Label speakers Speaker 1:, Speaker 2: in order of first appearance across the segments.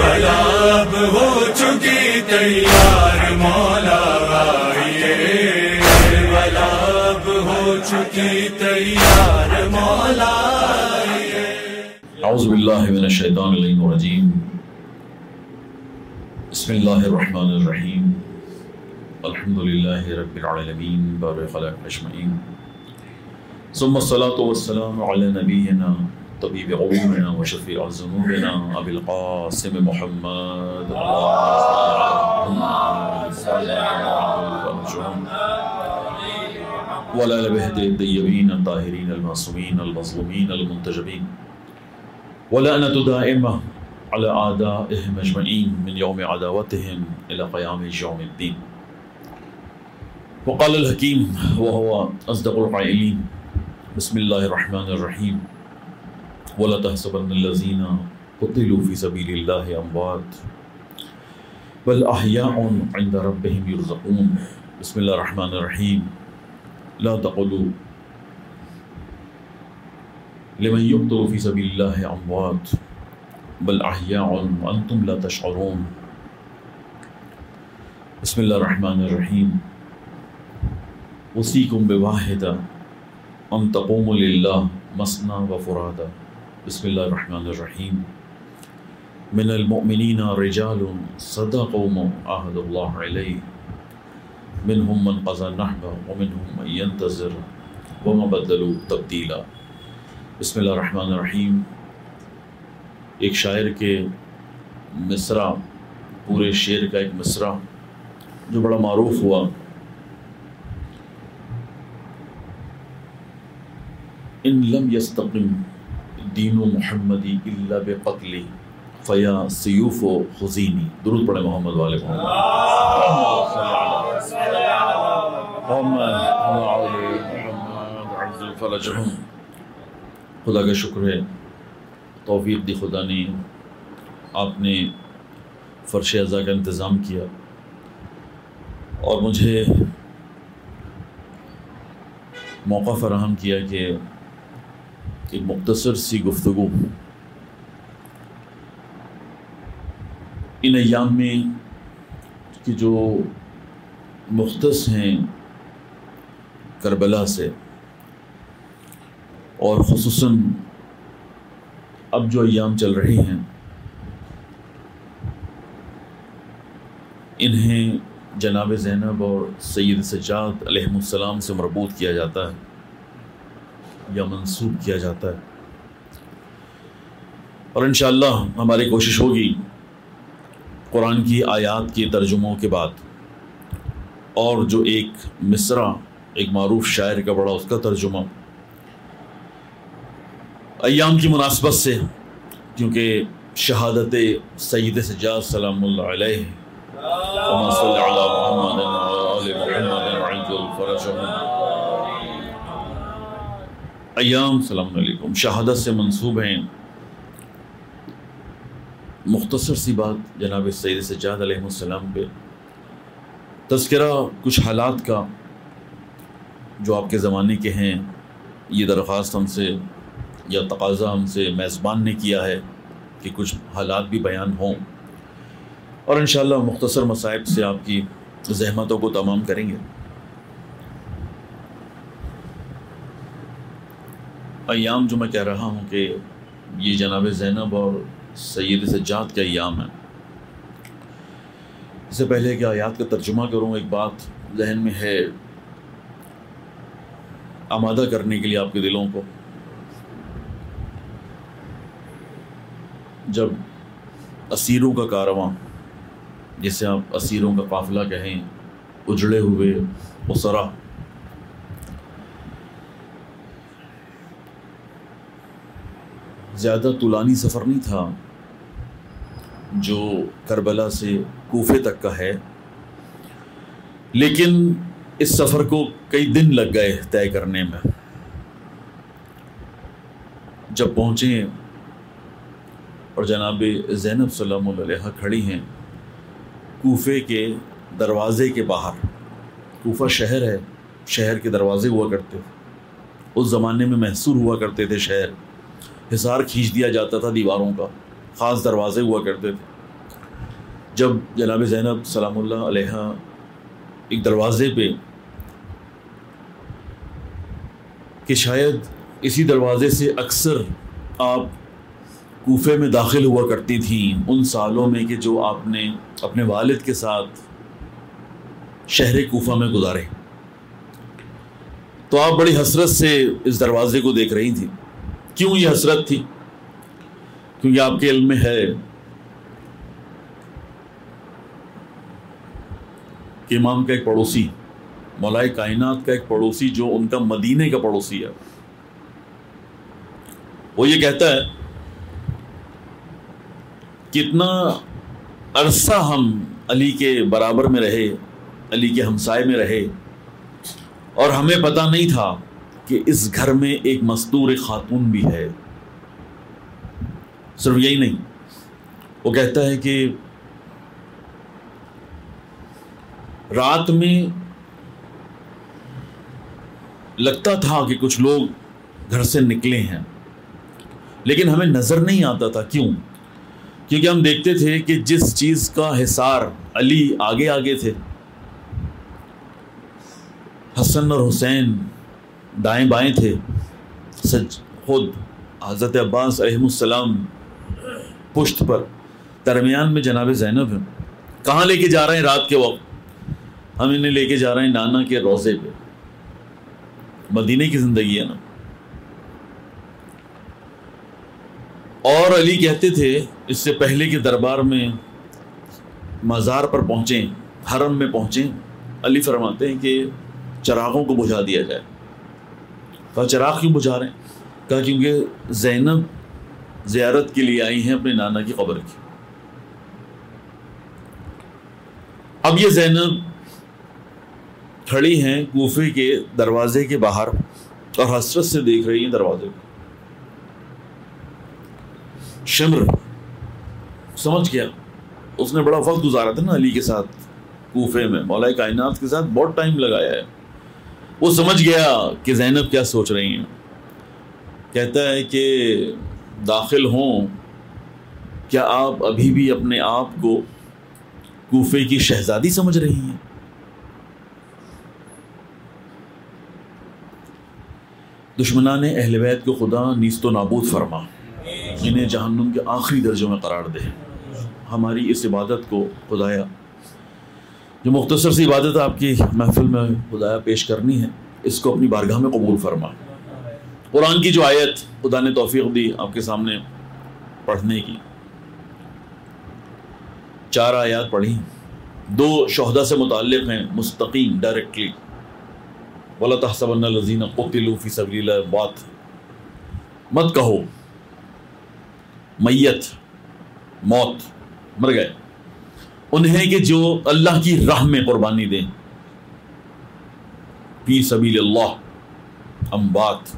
Speaker 1: اب ہو چکی تیار مولا آئیے، اب ہو چکی تیار مولا آئیے۔
Speaker 2: اعوذ باللہ من الشیطان الرجیم، بسم اللہ الرحمن الرحیم، الحمد للہ رب العالمین بارئ الخلائق اجمعین، ثم الصلاة والسلام علی نبینا طبیب قلوبنا وشفیع ذنوبنا ابی القاسم محمد وعلی آل بیتہ الطیبین الطاہرین المعصومین المظلومین المنتجبین، ولعنۃ دائمہ علی اعدائہم اجمعین من یوم عداوتہم الی قیام یوم الدین۔ وقال الحکیم وهو اصدق القائلین، بسم اللہ الرحمن الرحیم، وَلَا تَحْسَبَنَّ الَّذِينَ قُتِلُوا فِي سَبِيلِ اللَّهِ أَمْوَاتٌ بَلْ أَحْيَاءٌ عِنْدَ رَبِّهِمْ يُرْزَقُونَ۔ بسم اللہ الرحمن الرحیم، لا تقولوا لمن يقتل في سبيل الله أموات بل أحياء وأنتم لا تشعرون۔ بسم اللہ الرحمن الرحیم، أوصيكم بواحدة أن تقوموا لله مثنى وفرادى۔ بسم اللہ الرحمن الرحیم، من المؤمنین رجال صدقوا ما عاهدوا الله علیہ منهم من قضى نحبه ومنهم من ينتظر وما بدلوا تبدیلا۔ بسم اللہ الرحمن الرحیم، ایک شاعر کے مصرع، پورے شعر کا ایک مصرع جو بڑا معروف ہوا، ان لم يستقم دین محمدی الا بقتلی فیا سیوف و خزینی۔ درود پڑھے محمد والے محمد۔ خدا کا شکر ہے، توفیق دی خدا نے، آپ نے فرش اعضاء کا انتظام کیا اور مجھے موقع فراہم کیا کہ ایک مختصر سی گفتگو ان ایام میں کہ جو مختص ہیں کربلا سے، اور خصوصاً اب جو ایام چل رہے ہیں انہیں جناب زینب اور سید سجاد علیہ السلام سے مربوط کیا جاتا ہے یا منسوب کیا جاتا ہے، اور انشاءاللہ ہماری کوشش ہوگی قرآن کی آیات کے ترجموں کے بعد اور جو ایک مصرع ایک معروف شاعر کا بڑا اس کا ترجمہ ایام کی مناسبت سے، کیونکہ شہادت سید سجاد سلام اللہ علیہ اللہم صل علی محمد وآل محمد وعجل فرجهم، ایام سلام علیکم شہادت سے منسوب ہیں۔ مختصر سی بات جناب سید سجاد علیہ السلام پہ تذکرہ کچھ حالات کا جو آپ کے زمانے کے ہیں، یہ درخواست ہم سے یا تقاضا ہم سے میزبان نے کیا ہے کہ کچھ حالات بھی بیان ہوں، اور انشاءاللہ مختصر مصائب سے آپ کی زحمتوں کو تمام کریں گے۔ ایام جو میں کہہ رہا ہوں کہ یہ جناب زینب اور سید سجاد کے ایام ہیں، اس سے پہلے کہ آیات کا ترجمہ کروں، ایک بات ذہن میں ہے آمادہ کرنے کے لیے آپ کے دلوں کو۔ جب اسیروں کا کارواں، جسے آپ اسیروں کا قافلہ کہیں، اجڑے ہوئے اسرا زیادہ طولانی سفر نہیں تھا جو کربلا سے کوفے تک کا ہے، لیکن اس سفر کو کئی دن لگ گئے طے کرنے میں۔ جب پہنچے اور جناب زینب سلام اللہ علیہا کھڑی ہیں کوفے کے دروازے کے باہر، کوفہ شہر ہے، شہر کے دروازے ہوا کرتے تھے اس زمانے میں، محصور ہوا کرتے تھے شہر، حصار کھینچ دیا جاتا تھا دیواروں کا، خاص دروازے ہوا کرتے تھے، جب جناب زینب سلام اللہ علیہا ایک دروازے پہ کہ شاید اسی دروازے سے اکثر آپ کوفے میں داخل ہوا کرتی تھیں ان سالوں میں کہ جو آپ نے اپنے والد کے ساتھ شہر کوفہ میں گزارے، تو آپ بڑی حسرت سے اس دروازے کو دیکھ رہی تھیں۔ کیوں یہ حسرت تھی؟ کیونکہ آپ کے علم میں ہے کہ امام کا ایک پڑوسی، مولائے کائنات کا ایک پڑوسی جو ان کا مدینے کا پڑوسی ہے، وہ یہ کہتا ہے کتنا عرصہ ہم علی کے برابر میں رہے، علی کے ہمسائے میں رہے، اور ہمیں پتہ نہیں تھا کہ اس گھر میں ایک مستور خاتون بھی ہے۔ صرف یہی نہیں، وہ کہتا ہے کہ رات میں لگتا تھا کہ کچھ لوگ گھر سے نکلے ہیں، لیکن ہمیں نظر نہیں آتا تھا۔ کیوں؟ کیونکہ ہم دیکھتے تھے کہ جس چیز کا حصار علی آگے آگے تھے، حسن اور حسین دائیں بائیں تھے، خود حضرت عباس علیہ السلام پشت پر، درمیان میں جناب زینب ہیں۔ کہاں لے کے جا رہے ہیں رات کے وقت؟ ہم انہیں لے کے جا رہے ہیں نانا کے روضے پہ۔ مدینے کی زندگی ہے نا۔ اور علی کہتے تھے اس سے پہلے کہ دربار میں مزار پر پہنچیں، حرم میں پہنچیں، علی فرماتے ہیں کہ چراغوں کو بجھا دیا جائے۔ کہا چراغ کیوں بجھا رہے ہیں؟ کہا کیونکہ زینب زیارت کے لیے آئی ہیں اپنے نانا کی قبر کی۔ اب یہ زینب کھڑی ہیں کوفے کے دروازے کے باہر اور حسرت سے دیکھ رہی ہیں دروازے کو۔ شمر سمجھ گیا، اس نے بڑا وقت گزارا تھا نا علی کے ساتھ کوفے میں، مولا کائنات کے ساتھ بہت ٹائم لگایا ہے۔ وہ سمجھ گیا کہ زینب کیا سوچ رہی ہیں۔ کہتا ہے کہ داخل ہوں، کیا آپ ابھی بھی اپنے آپ کو کوفے کی شہزادی سمجھ رہی ہیں؟ دشمنان اہل بیت کو خدا نیست و نابود فرما، انہیں جہنم کے آخری درجوں میں قرار دے۔ ہماری اس عبادت کو خدایا، جو مختصر سی عبادت آپ کی محفل میں خدایا پیش کرنی ہے، اس کو اپنی بارگاہ میں قبول فرما۔ قرآن کی جو آیت خدا نے توفیق دی آپ کے سامنے پڑھنے کی، 4 آیات پڑھی، 2 شہداء سے متعلق ہیں مستقیم ڈائریکٹلی۔ وَلَا تَحْسَبَنَّ الَّذِينَ قُتِلُوا فِي سَبِيلِ اللَّهِ أَمْوَاتٌ، مت کہو میت، موت، مر گئے، انہیں کہ جو اللہ کی راہ میں قربانی دیں، فی سبیل اللہ، اموات،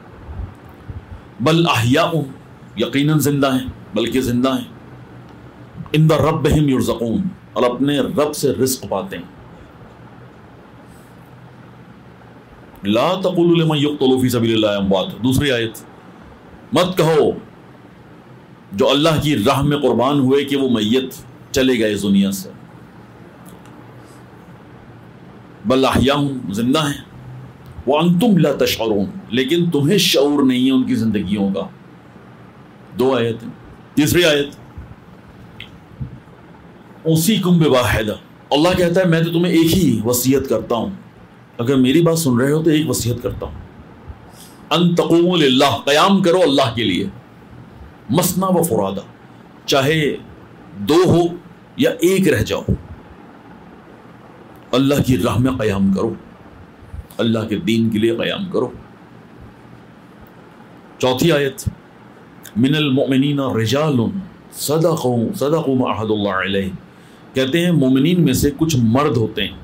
Speaker 2: بل احیاء، یقیناً زندہ ہیں، بلکہ زندہ ہیں، عند ربہم یرزقون، اور اپنے رب سے رزق پاتے ہیں۔ لا تقولوا لمن یقتل فی سبیل اللہ اموات، دوسری آیت، مت کہو جو اللہ کی راہ میں قربان ہوئے کہ وہ میت چلے گئے اس دنیا سے، بل احیاء، زندہ ہیں، وانتم لا تشعرون، لیکن تمہیں شعور نہیں ہے ان کی زندگیوں کا۔ 2 آیتیں۔ تیسری آیت، اوصیکم بواحدہ، اللہ کہتا ہے میں تو تمہیں ایک ہی وصیت کرتا ہوں، اگر میری بات سن رہے ہو تو ایک وصیت کرتا ہوں، ان تقوموا للہ، قیام کرو اللہ کے لیے، مثنی و فرادہ، چاہے 2 ہو یا 1 رہ جاؤ، اللہ کی راہ میں قیام کرو، اللہ کے دین کے لیے قیام کرو۔ 4تھی آیت، من المؤمنین رجال صدقوا ما عہد اللہ علیہ، کہتے ہیں مومنین میں سے کچھ مرد ہوتے ہیں،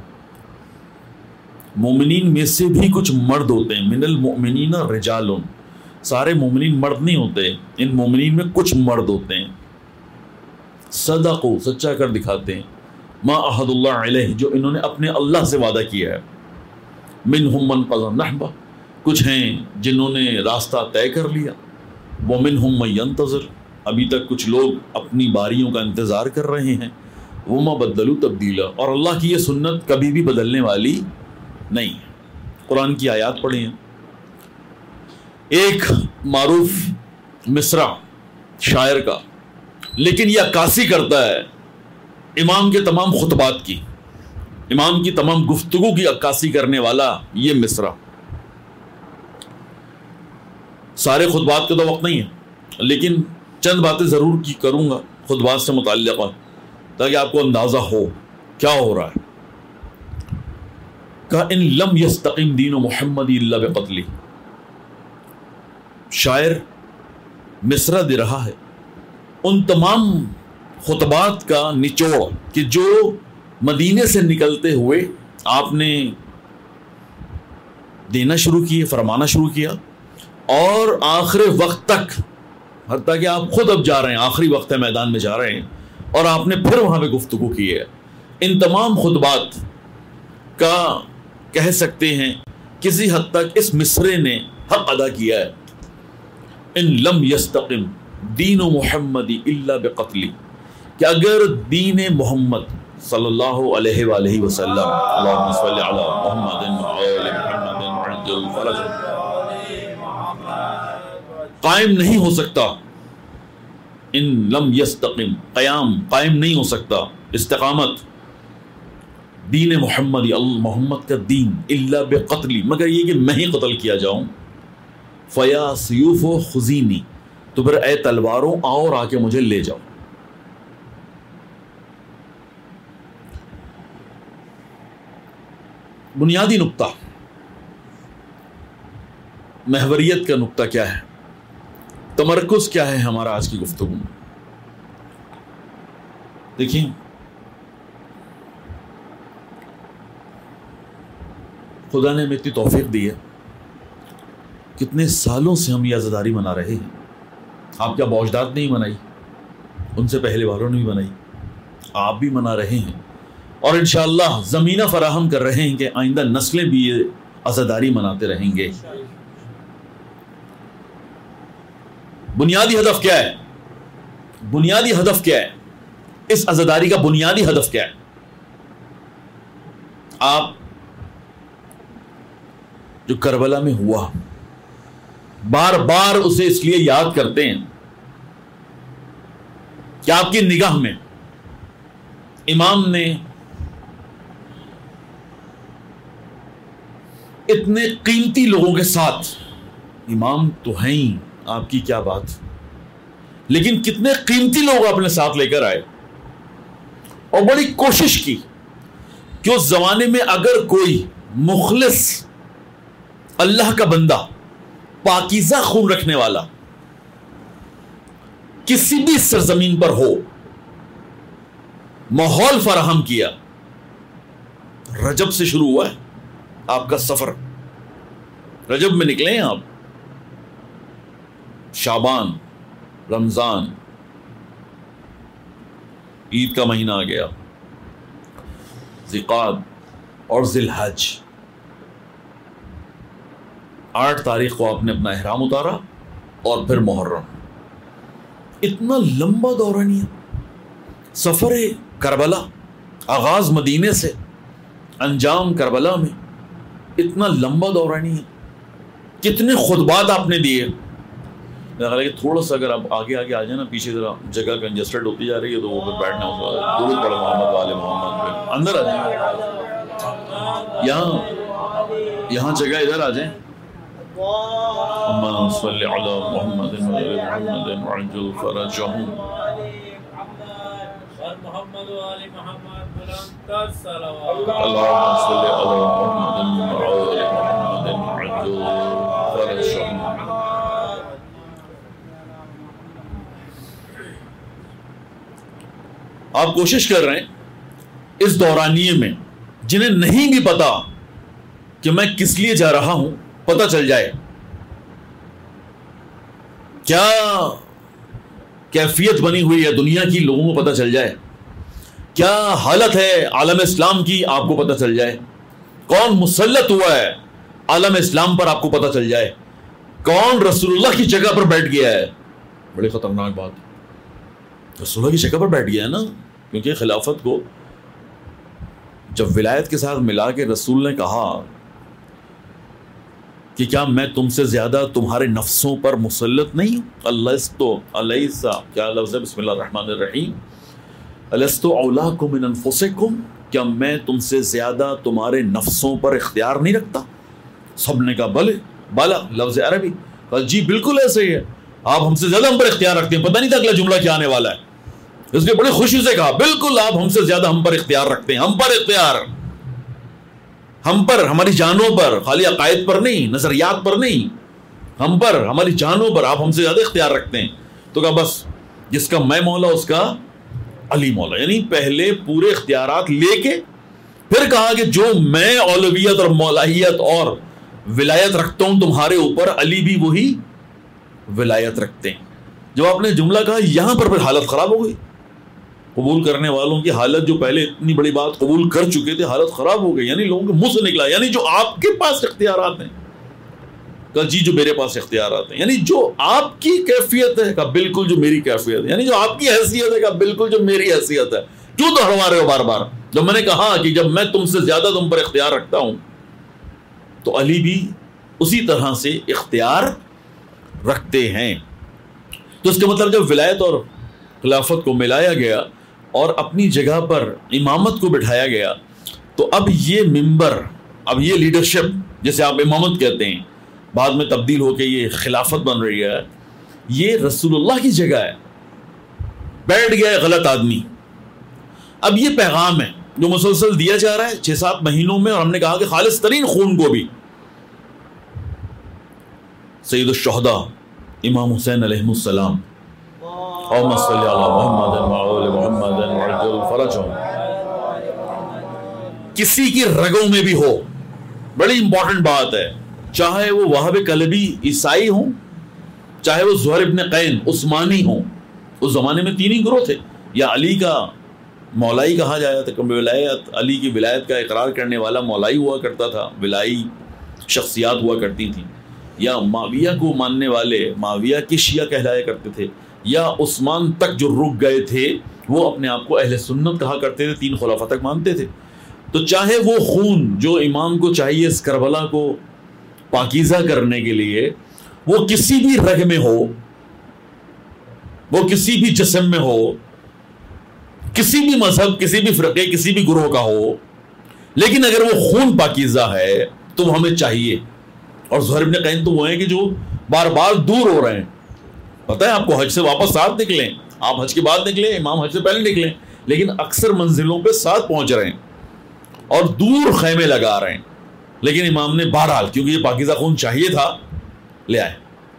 Speaker 2: مومنین میں سے بھی کچھ مرد ہوتے ہیں، من المؤمنین رجال، سارے مومنین مرد نہیں ہوتے، ان مومنین میں کچھ مرد ہوتے ہیں، صدقوا، سچا کر دکھاتے ہیں، ما عہد اللہ علیہ، جو انہوں نے اپنے اللہ سے وعدہ کیا ہے، منہم من قضى نحبہ، کچھ ہیں جنہوں نے راستہ طے کر لیا، ومنہم من ینتظر، ابھی تک کچھ لوگ اپنی باریوں کا انتظار کر رہے ہیں، وما بدلوا تبدیلا، اور اللہ کی یہ سنت کبھی بھی بدلنے والی نہیں۔ قرآن کی آیات پڑھی ہیں۔ ایک معروف مصرع شاعر کا، لیکن یہ عکاسی کرتا ہے امام کے تمام خطبات کی، امام کی تمام گفتگو کی عکاسی کرنے والا یہ مصرع۔ سارے خطبات کا تو وقت نہیں ہے، لیکن چند باتیں ضرور کی کروں گا خطبات سے متعلقہ، تاکہ آپ کو اندازہ ہو کیا ہو رہا ہے۔ کہ ان لم یستقم دین محمد الا بقتلی، شاعر مصرع دے رہا ہے ان تمام خطبات کا نچوڑ کہ جو مدینے سے نکلتے ہوئے آپ نے دینا شروع کیے، فرمانا شروع کیا، اور آخر وقت تک، حتیٰ کہ آپ خود اب جا رہے ہیں، آخری وقت ہے، میدان میں جا رہے ہیں، اور آپ نے پھر وہاں پہ گفتگو کی ہے۔ ان تمام خطبات کا کہہ سکتے ہیں کسی حد تک اس مصرے نے حق ادا کیا ہے۔ ان لم یستقم دین محمد الا بقتلی، کہ اگر دین محمد صلی اللہ علیہ وآلہ وسلم، اللہم صلی علی محمد وآل محمد عجل فرج، قائم نہیں ہو سکتا، ان لم یستقم، قائم نہیں ہو سکتا، استقامت دین محمد، محمد کا دین، الا بقتلی، مگر یہ کہ میں ہی قتل کیا جاؤں، فیا سیوف خزینی، تو پھر اے تلواروں آؤ اور آ کے مجھے لے جاؤ۔ بنیادی نقطہ، محوریت کا نقطہ کیا ہے، تمرکز کیا ہے ہمارا آج کی گفتگو میں؟ دیکھیں، خدا نے ہمیں اتنی توفیق دی ہے، کتنے سالوں سے ہم یہ عزاداری منا رہے ہیں۔ آپ کیا باوجداد نہیں منائی؟ ان سے پہلے والوں نے بھی منائی، آپ بھی منا رہے ہیں، اور انشاءاللہ زمینہ فراہم کر رہے ہیں کہ آئندہ نسلیں بھی یہ عزاداری مناتے رہیں گے۔ بنیادی ہدف کیا ہے؟ بنیادی ہدف کیا ہے اس عزاداری کا؟ بنیادی ہدف کیا ہے؟ آپ جو کربلا میں ہوا، بار بار اسے اس لیے یاد کرتے ہیں کہ آپ کی نگاہ میں امام نے اتنے قیمتی لوگوں کے ساتھ، امام تو ہیں ہی، آپ کی کیا بات، لیکن کتنے قیمتی لوگ اپنے ساتھ لے کر آئے، اور بڑی کوشش کی کہ اس زمانے میں اگر کوئی مخلص اللہ کا بندہ، پاکیزہ خون رکھنے والا کسی بھی سرزمین پر ہو، ماحول فراہم کیا۔ رجب سے شروع ہوا ہے آپ کا سفر، رجب میں نکلے ہیں آپ، شعبان، رمضان، عید کا مہینہ آ گیا، ذیقعد اور ذی الحج، 8 تاریخ کو آپ نے اپنا احرام اتارا، اور پھر محرم۔ اتنا لمبا دورانیہ، سفر کربلا، آغاز مدینے سے، انجام کربلا میں، اتنا لمبا دورانیہ، کتنے خطبات آپ نے دیے۔ کہ تھوڑا سا اگر آپ آگے آ جائیں نا، پیچھے ذرا جگہ کنجسٹڈ ہوتی جا رہی ہے، تو وہ پھر بیٹھنا ہوگا۔ درود پڑھو محمد والے محمد پہ، اندر آ جائیں، یہاں جگہ ادھر آ جائیں۔ اللہم صلی علی محمد وعلی محمد وعجل فرجہم۔ اللہم صلی علی محمد وعلی محمد وعجل فرجہم۔ آپ کوشش کر رہے ہیں اس دورانیے میں، جنہیں نہیں بھی پتا کہ میں کس لیے جا رہا ہوں، پتہ چل جائے، کیا کیفیت بنی ہوئی ہے دنیا کی، لوگوں کو پتہ چل جائے، کیا حالت ہے عالم اسلام کی، آپ کو پتہ چل جائے، کون مسلط ہوا ہے عالم اسلام پر، آپ کو پتہ چل جائے، کون رسول اللہ کی جگہ پر بیٹھ گیا ہے۔ بڑی خطرناک بات، رسول اللہ کی جگہ پر بیٹھ گیا ہے نا، کیونکہ خلافت کو جب ولایت کے ساتھ ملا کے رسول نے کہا کہ کیا میں تم سے زیادہ تمہارے نفسوں پر مسلط نہیں ہوں؟ الیسا کیا لفظ ہے؟ بسم اللہ الرحمن الرحیم، الست اولاکم من انفسکم، کیا میں تم سے زیادہ تمہارے نفسوں پر اختیار نہیں رکھتا؟ سب نے کہا بلے، بالا لفظ عربی، کہا جی بالکل ایسے ہی ہے، آپ ہم سے زیادہ ہم پر اختیار رکھتے ہیں۔ پتہ نہیں تھا اگلا جملہ کیا آنے والا ہے، اس نے بڑی خوشی سے کہا بالکل آپ ہم سے زیادہ ہم پر اختیار رکھتے ہیں، ہم پر اختیار، ہم پر، ہماری جانوں پر، خالی عقائد پر نہیں، نظریات پر نہیں، ہم پر، ہماری جانوں پر آپ ہم سے زیادہ اختیار رکھتے ہیں۔ تو کہا بس جس کا میں مولا اس کا علی مولا، یعنی پہلے پورے اختیارات لے کے پھر کہا کہ جو میں اولویت اور مولائیت اور ولایت رکھتا ہوں تمہارے اوپر، علی بھی وہی ولایت رکھتے ہیں۔ جب آپ نے جملہ کہا یہاں پر پھر حالت خراب ہو گئی، قبول کرنے والوں کی حالت، جو پہلے اتنی بڑی بات قبول کر چکے تھے، حالت خراب ہو گئی، یعنی لوگوں کے منہ سے نکلا یعنی جو آپ کے پاس اختیارات ہیں، کہا جی جو میرے پاس اختیارات ہیں، یعنی جو آپ کی کیفیت ہے، کہا بالکل جو میری کیفیت ہے، یعنی جو آپ کی حیثیت ہے، کہا بالکل جو میری حیثیت ہے، کیوں تو ہڑوا رہے ہو بار بار؟ جب میں نے کہا کہ جب میں تم سے زیادہ تم پر اختیار رکھتا ہوں تو علی بھی اسی طرح سے اختیار رکھتے ہیں۔ تو اس کا مطلب جب ولایت اور خلافت کو ملایا گیا اور اپنی جگہ پر امامت کو بٹھایا گیا، تو اب یہ ممبر، اب یہ لیڈرشپ جسے آپ امامت کہتے ہیں، بعد میں تبدیل ہو کے یہ خلافت بن رہی ہے، یہ رسول اللہ کی جگہ ہے۔ بیٹھ گیا ہے غلط آدمی۔ اب یہ پیغام ہے جو مسلسل دیا جا رہا ہے 6-7 مہینوں میں، اور ہم نے کہا کہ خالص ترین خون کو بھی سید الشہداء امام حسین علیہ السلام، اللہم صلی علی محمد وعلی محمد وعجل فرجہم، کسی کی رگوں میں بھی ہو، بڑی امپورٹنٹ بات ہے، چاہے وہ وہاب کلبی عیسائی ہوں، چاہے وہ زہر ابن قین عثمانی ہوں، اس زمانے میں 3 ہی گروہ تھے، یا علی کا مولائی کہا جاتا تھا، ولایت علی کی ولایت کا اقرار کرنے والا مولائی ہوا کرتا تھا، ولائی شخصیات ہوا کرتی تھیں، یا معاویہ کو ماننے والے معاویہ کے شیعہ کہلایا کرتے تھے، یا عثمان تک جو رک گئے تھے وہ اپنے آپ کو اہل سنت کہا کرتے تھے، 3 خلافہ تک مانتے تھے۔ تو چاہے وہ خون جو امام کو چاہیے اس کربلا کو پاکیزہ کرنے کے لیے، وہ کسی بھی رگ میں ہو، وہ کسی بھی جسم میں ہو، کسی بھی مذہب، کسی بھی فرقے، کسی بھی گروہ کا ہو، لیکن اگر وہ خون پاکیزہ ہے تو وہ ہمیں چاہیے۔ اور زہر ابن قین تو وہ ہیں کہ جو بار بار دور ہو رہے ہیں، پتہ ہے آپ کو، حج سے واپس ساتھ نکلیں، آپ حج کے بعد نکلیں، امام حج سے پہلے نکلیں، لیکن اکثر منزلوں پہ ساتھ پہنچ رہے ہیں اور دور خیمے لگا رہے ہیں، لیکن امام نے بہرحال کیونکہ یہ پاکیزہ خون چاہیے تھا لے آئے۔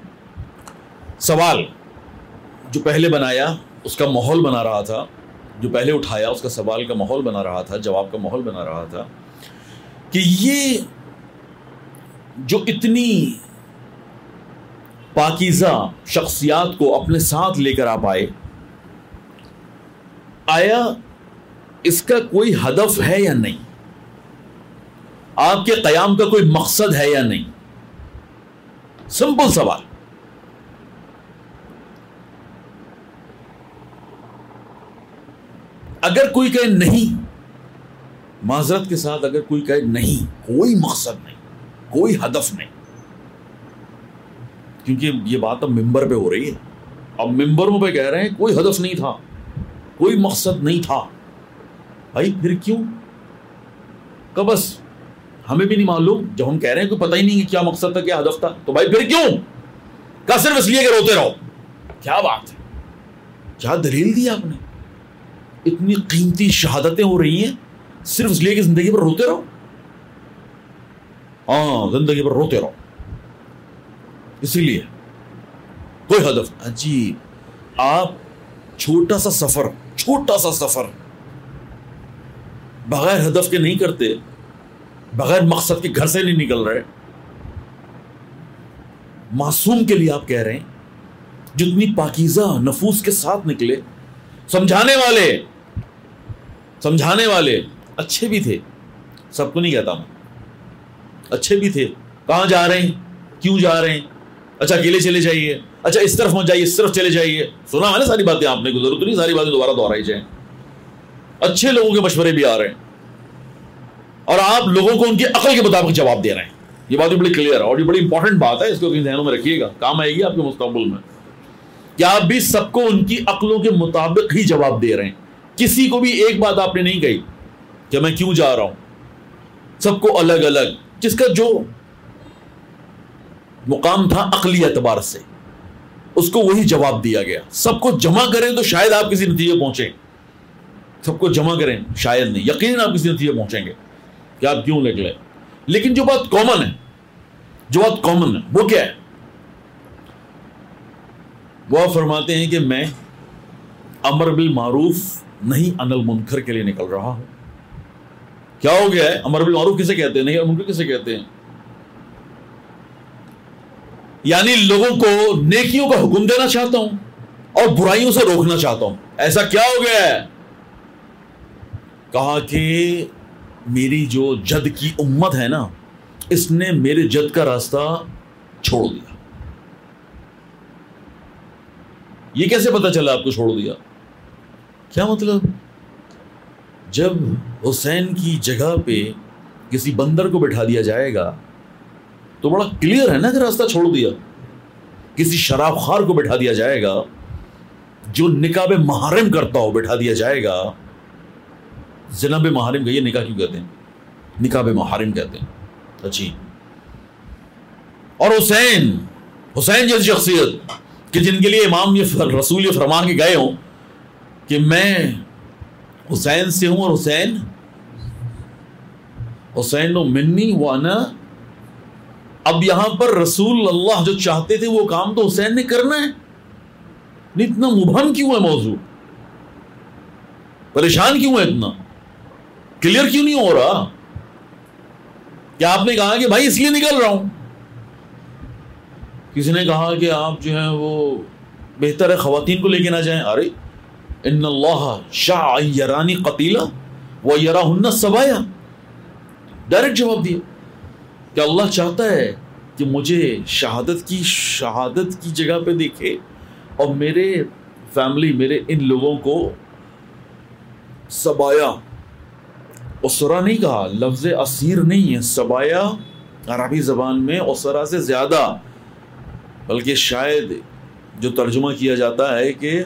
Speaker 2: سوال جو پہلے بنایا اس کا ماحول بنا رہا تھا، جو پہلے اٹھایا اس کا سوال کا ماحول بنا رہا تھا، جواب کا ماحول بنا رہا تھا کہ یہ جو اتنی پاکیزہ شخصیات کو اپنے ساتھ لے کر آپ آئے، آیا اس کا کوئی ہدف ہے یا نہیں؟ آپ کے قیام کا کوئی مقصد ہے یا نہیں؟ سمپل سوال۔ اگر کوئی کہے نہیں، معذرت کے ساتھ اگر کوئی کہے نہیں، کوئی مقصد نہیں، کوئی ہدف نہیں، کیونکہ یہ بات اب ممبر پہ ہو رہی ہے، اب ممبروں پہ کہہ رہے ہیں کوئی ہدف نہیں تھا، کوئی مقصد نہیں تھا، بھائی پھر کیوں؟ کہ بس ہمیں بھی نہیں معلوم، جب ہم کہہ رہے ہیں کہ پتہ ہی نہیں کہ کیا مقصد تھا، کیا ہدف تھا، تو بھائی پھر کیوں؟ کہ صرف اس لیے کہ روتے رہو۔ کیا بات ہے، کیا دلیل دی آپ نے؟ اتنی قیمتی شہادتیں ہو رہی ہیں صرف اس لیے کہ زندگی پر روتے رہو؟ ہاں، زندگی پر روتے رہو، اسی لیے کوئی ہدف۔ عجیب، آپ چھوٹا سا سفر بغیر ہدف کے نہیں کرتے، بغیر مقصد کے گھر سے نہیں نکل رہے۔ معصوم کے لیے آپ کہہ رہے ہیں، جتنی پاکیزہ نفوس کے ساتھ نکلے، سمجھانے والے اچھے بھی تھے، سب کو نہیں کہتا میں، اچھے بھی تھے، کہاں جا رہے ہیں، کیوں جا رہے ہیں، اچھا اکیلے چلے جائیے، اچھا اس طرف مت جائیے، اس طرف چلے جائیے، سنا ہے نا ساری باتیں آپ نے، ضرورت نہیں ساری باتیں دوبارہ دہرائی جائیں، اچھے لوگوں کے مشورے بھی آ رہے ہیں اور آپ لوگوں کو ان کی عقل کے مطابق جواب دے رہے ہیں. یہ بات بھی بڑی کلیئر ہے اور یہ بڑی امپورٹنٹ بات ہے, اس کو اپنے ذہنوں میں رکھیے گا, کام آئے گی آپ کے مستقبل میں کہ آپ بھی سب کو ان کی عقلوں کے مطابق ہی جواب دے رہے ہیں. کسی کو بھی ایک بات آپ نے نہیں کہی کہ میں کیوں جا رہا ہوں, سب کو الگ الگ جس کا جو مقام تھا عقلی اعتبار سے اس کو وہی جواب دیا گیا. سب کو جمع کریں تو شاید آپ کسی نتیجے پہنچیں, سب کو جمع کریں شاید نہیں, یقیناً آپ کسی نتیجے پہنچیں گے کہ آپ کیوں نکلے. لیکن جو بات کامن ہے وہ کیا ہے؟ وہ فرماتے ہیں کہ میں امر بالمعروف نہیں عن المنکر کے لیے نکل رہا ہوں. کیا ہو گیا ہے؟ امر بالمعروف کسے کہتے ہیں, نہیں المنکر کسے کہتے ہیں؟ یعنی لوگوں کو نیکیوں کا حکم دینا چاہتا ہوں اور برائیوں سے روکنا چاہتا ہوں. ایسا کیا ہو گیا ہے؟ کہا کہ میری جو جد کی امت ہے نا, اس نے میرے جد کا راستہ چھوڑ دیا. یہ کیسے پتا چلا آپ کو چھوڑ دیا؟ کیا مطلب؟ جب حسین کی جگہ پہ کسی بندر کو بٹھا دیا جائے گا تو بڑا کلیئر ہے نا کہ راستہ چھوڑ دیا. کسی شراب خار کو بٹھا دیا جائے گا, جو نکاح محارم کرتا ہو بٹھا دیا جائے گا. زنا بے محارم کا یہ نکاح کیوں کہتے ہیں؟ نکاح بے محارم کہتے ہیں. اچھی. اور حسین جیسی شخصیت کہ جن کے لیے امام رسول یہ فرما کے گئے ہوں کہ میں حسین سے ہوں اور حسین منی وانا, اب یہاں پر رسول اللہ جو چاہتے تھے وہ کام تو حسین نے کرنا ہے. اتنا مبہم کیوں ہے موضوع؟ پریشان کیوں ہے اتنا؟ کلیئر کیوں نہیں ہو رہا؟ کیا آپ نے کہا کہ بھائی اس لیے نکل رہا ہوں؟ کسی نے کہا کہ آپ جو ہیں وہ بہتر ہے خواتین کو لے کے نہ جائیں. ارے ان اللہ شاء یرانی قتیلا ویراہن سبایا. ڈائریکٹ جواب دیا کہ اللہ چاہتا ہے کہ مجھے شہادت کی جگہ پہ دیکھے اور میرے فیملی, میرے ان لوگوں کو سبایا. اسرا نہیں کہا, لفظ اسیر نہیں ہے. سبایا عربی زبان میں اسرا سے زیادہ, بلکہ شاید جو ترجمہ کیا جاتا ہے کہ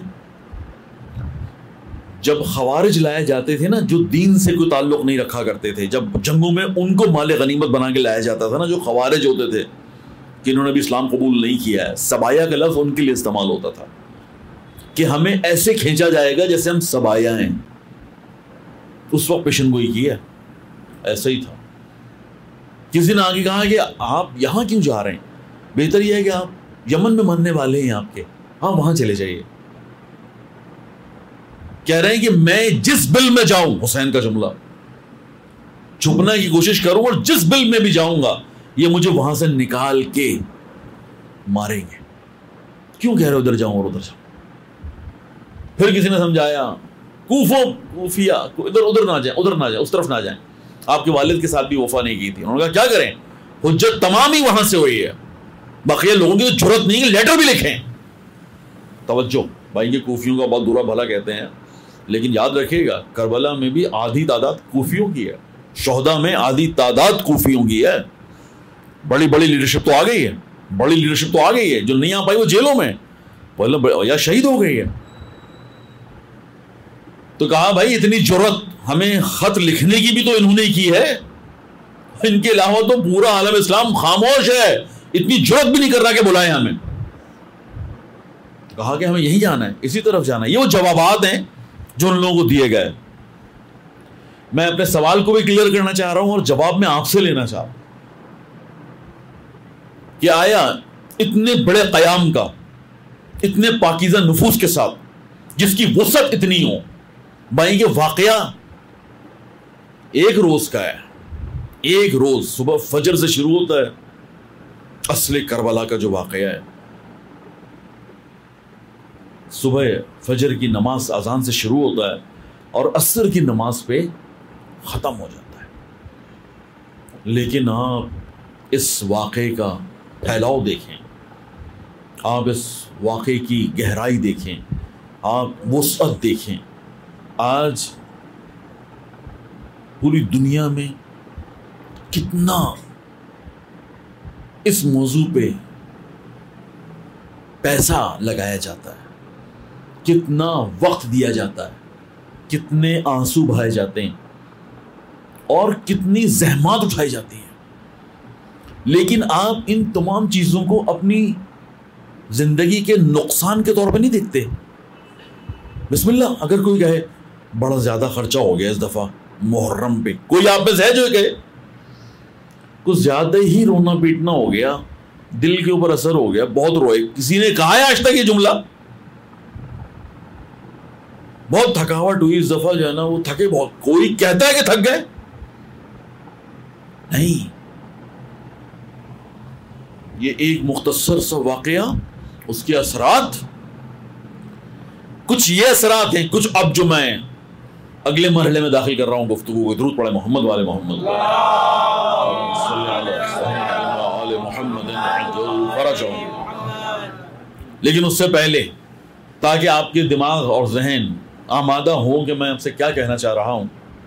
Speaker 2: جب خوارج لائے جاتے تھے نا, جو دین سے کوئی تعلق نہیں رکھا کرتے تھے, جب جنگوں میں ان کو مال غنیمت بنا کے لایا جاتا تھا نا, جو خوارج ہوتے تھے کہ انہوں نے بھی اسلام قبول نہیں کیا ہے, سبایا کا لفظ ان کے لیے استعمال ہوتا تھا کہ ہمیں ایسے کھینچا جائے گا جیسے ہم سبایا ہیں. اس وقت پیشن گوئی کی ہے, ایسا ہی تھا. کسی نے آگے کہا کہ آپ یہاں کیوں جا رہے ہیں؟ بہتر یہ ہے کہ آپ یمن میں مرنے والے ہیں آپ کے, ہاں وہاں چلے جائیے. کہہ رہے ہیں کہ میں جس بل میں جاؤں, حسین کا جملہ, چھپنے کی کوشش کروں اور جس بل میں بھی جاؤں گا یہ مجھے وہاں سے نکال کے ماریں گے. کیوں کہہ رہے ادھر جاؤں اور ادھر جاؤں؟ پھر کسی نے سمجھایا کوفیہ ادھر نہ جائیں, اس طرف نہ جائیں. آپ کے والد کے ساتھ بھی وفا نہیں کی تھی. انہوں نے کہا کیا کریں, حجت تمام ہی وہاں سے ہوئی ہے, بقیہ لوگوں کی تو جرت نہیں کہ لیٹر بھی لکھیں. توجہ بھائی, یہ کوفیوں کا بہت برا بھلا کہتے ہیں, لیکن یاد رکھیے گا کربلا میں بھی آدھی تعداد کوفیوں کی ہے, شہداء میں آدھی تعداد کوفیوں کی ہے. بڑی لیڈرشپ تو آ گئی ہے, جو نہیں آ پائی وہ جیلوں میں یا شہید ہو گئی ہے. تو کہا بھائی اتنی جرت ہمیں خط لکھنے کی بھی تو انہوں نے کی ہے, ان کے علاوہ تو پورا عالم اسلام خاموش ہے, اتنی جرت بھی نہیں کر رہا کہ بلائیں ہمیں. کہا کہ ہمیں یہی جانا ہے, اسی طرف جانا ہے. یہ وہ جوابات ہیں جو ان لوگوں کو دیے گئے. میں اپنے سوال کو بھی کلیئر کرنا چاہ رہا ہوں اور جواب میں آپ سے لینا چاہ رہا ہوں کہ آیا اتنے بڑے قیام کا, اتنے پاکیزہ نفوس کے ساتھ, جس کی وسعت اتنی ہو, بھائی یہ واقعہ ایک روز کا ہے, ایک روز صبح فجر سے شروع ہوتا ہے. اصل کربلا کا جو واقعہ ہے صبح فجر کی نماز اذان سے شروع ہوتا ہے اور عصر کی نماز پہ ختم ہو جاتا ہے. لیکن آپ اس واقعے کا پھیلاؤ دیکھیں, آپ اس واقعے کی گہرائی دیکھیں, آپ وسعت دیکھیں. آج پوری دنیا میں کتنا اس موضوع پہ پیسہ لگایا جاتا ہے، کتنا وقت دیا جاتا ہے، کتنے آنسو بہائے جاتے ہیں اور کتنی زحمات اٹھائی جاتی ہیں، لیکن آپ ان تمام چیزوں کو اپنی زندگی کے نقصان کے طور پہ نہیں دیکھتے۔ بسم اللہ، اگر کوئی کہے بڑا زیادہ خرچہ ہو گیا اس دفعہ محرم پہ، کوئی آپ میں سے ہے جو کہے کچھ زیادہ ہی رونا پیٹنا ہو گیا، دل کے اوپر اثر ہو گیا، بہت روئے؟ کسی نے کہا ہے آج تک یہ جملہ؟ بہت تھکاوٹ ہوئی اس دفعہ جو ہے نا، وہ تھکے بہت، کوئی کہتا ہے کہ تھک گئے؟ نہیں، یہ ایک مختصر سا واقعہ، اس کے اثرات کچھ یہ اثرات ہیں، کچھ اب جو میں اگلے مرحلے میں داخل کر رہا ہوں گفتگو کو، درود پڑھے محمد والے محمد، لیکن اس سے پہلے تاکہ آپ کے دماغ اور ذہن آمادہ ہوں کہ میں آپ سے کیا کہنا چاہ رہا ہوں،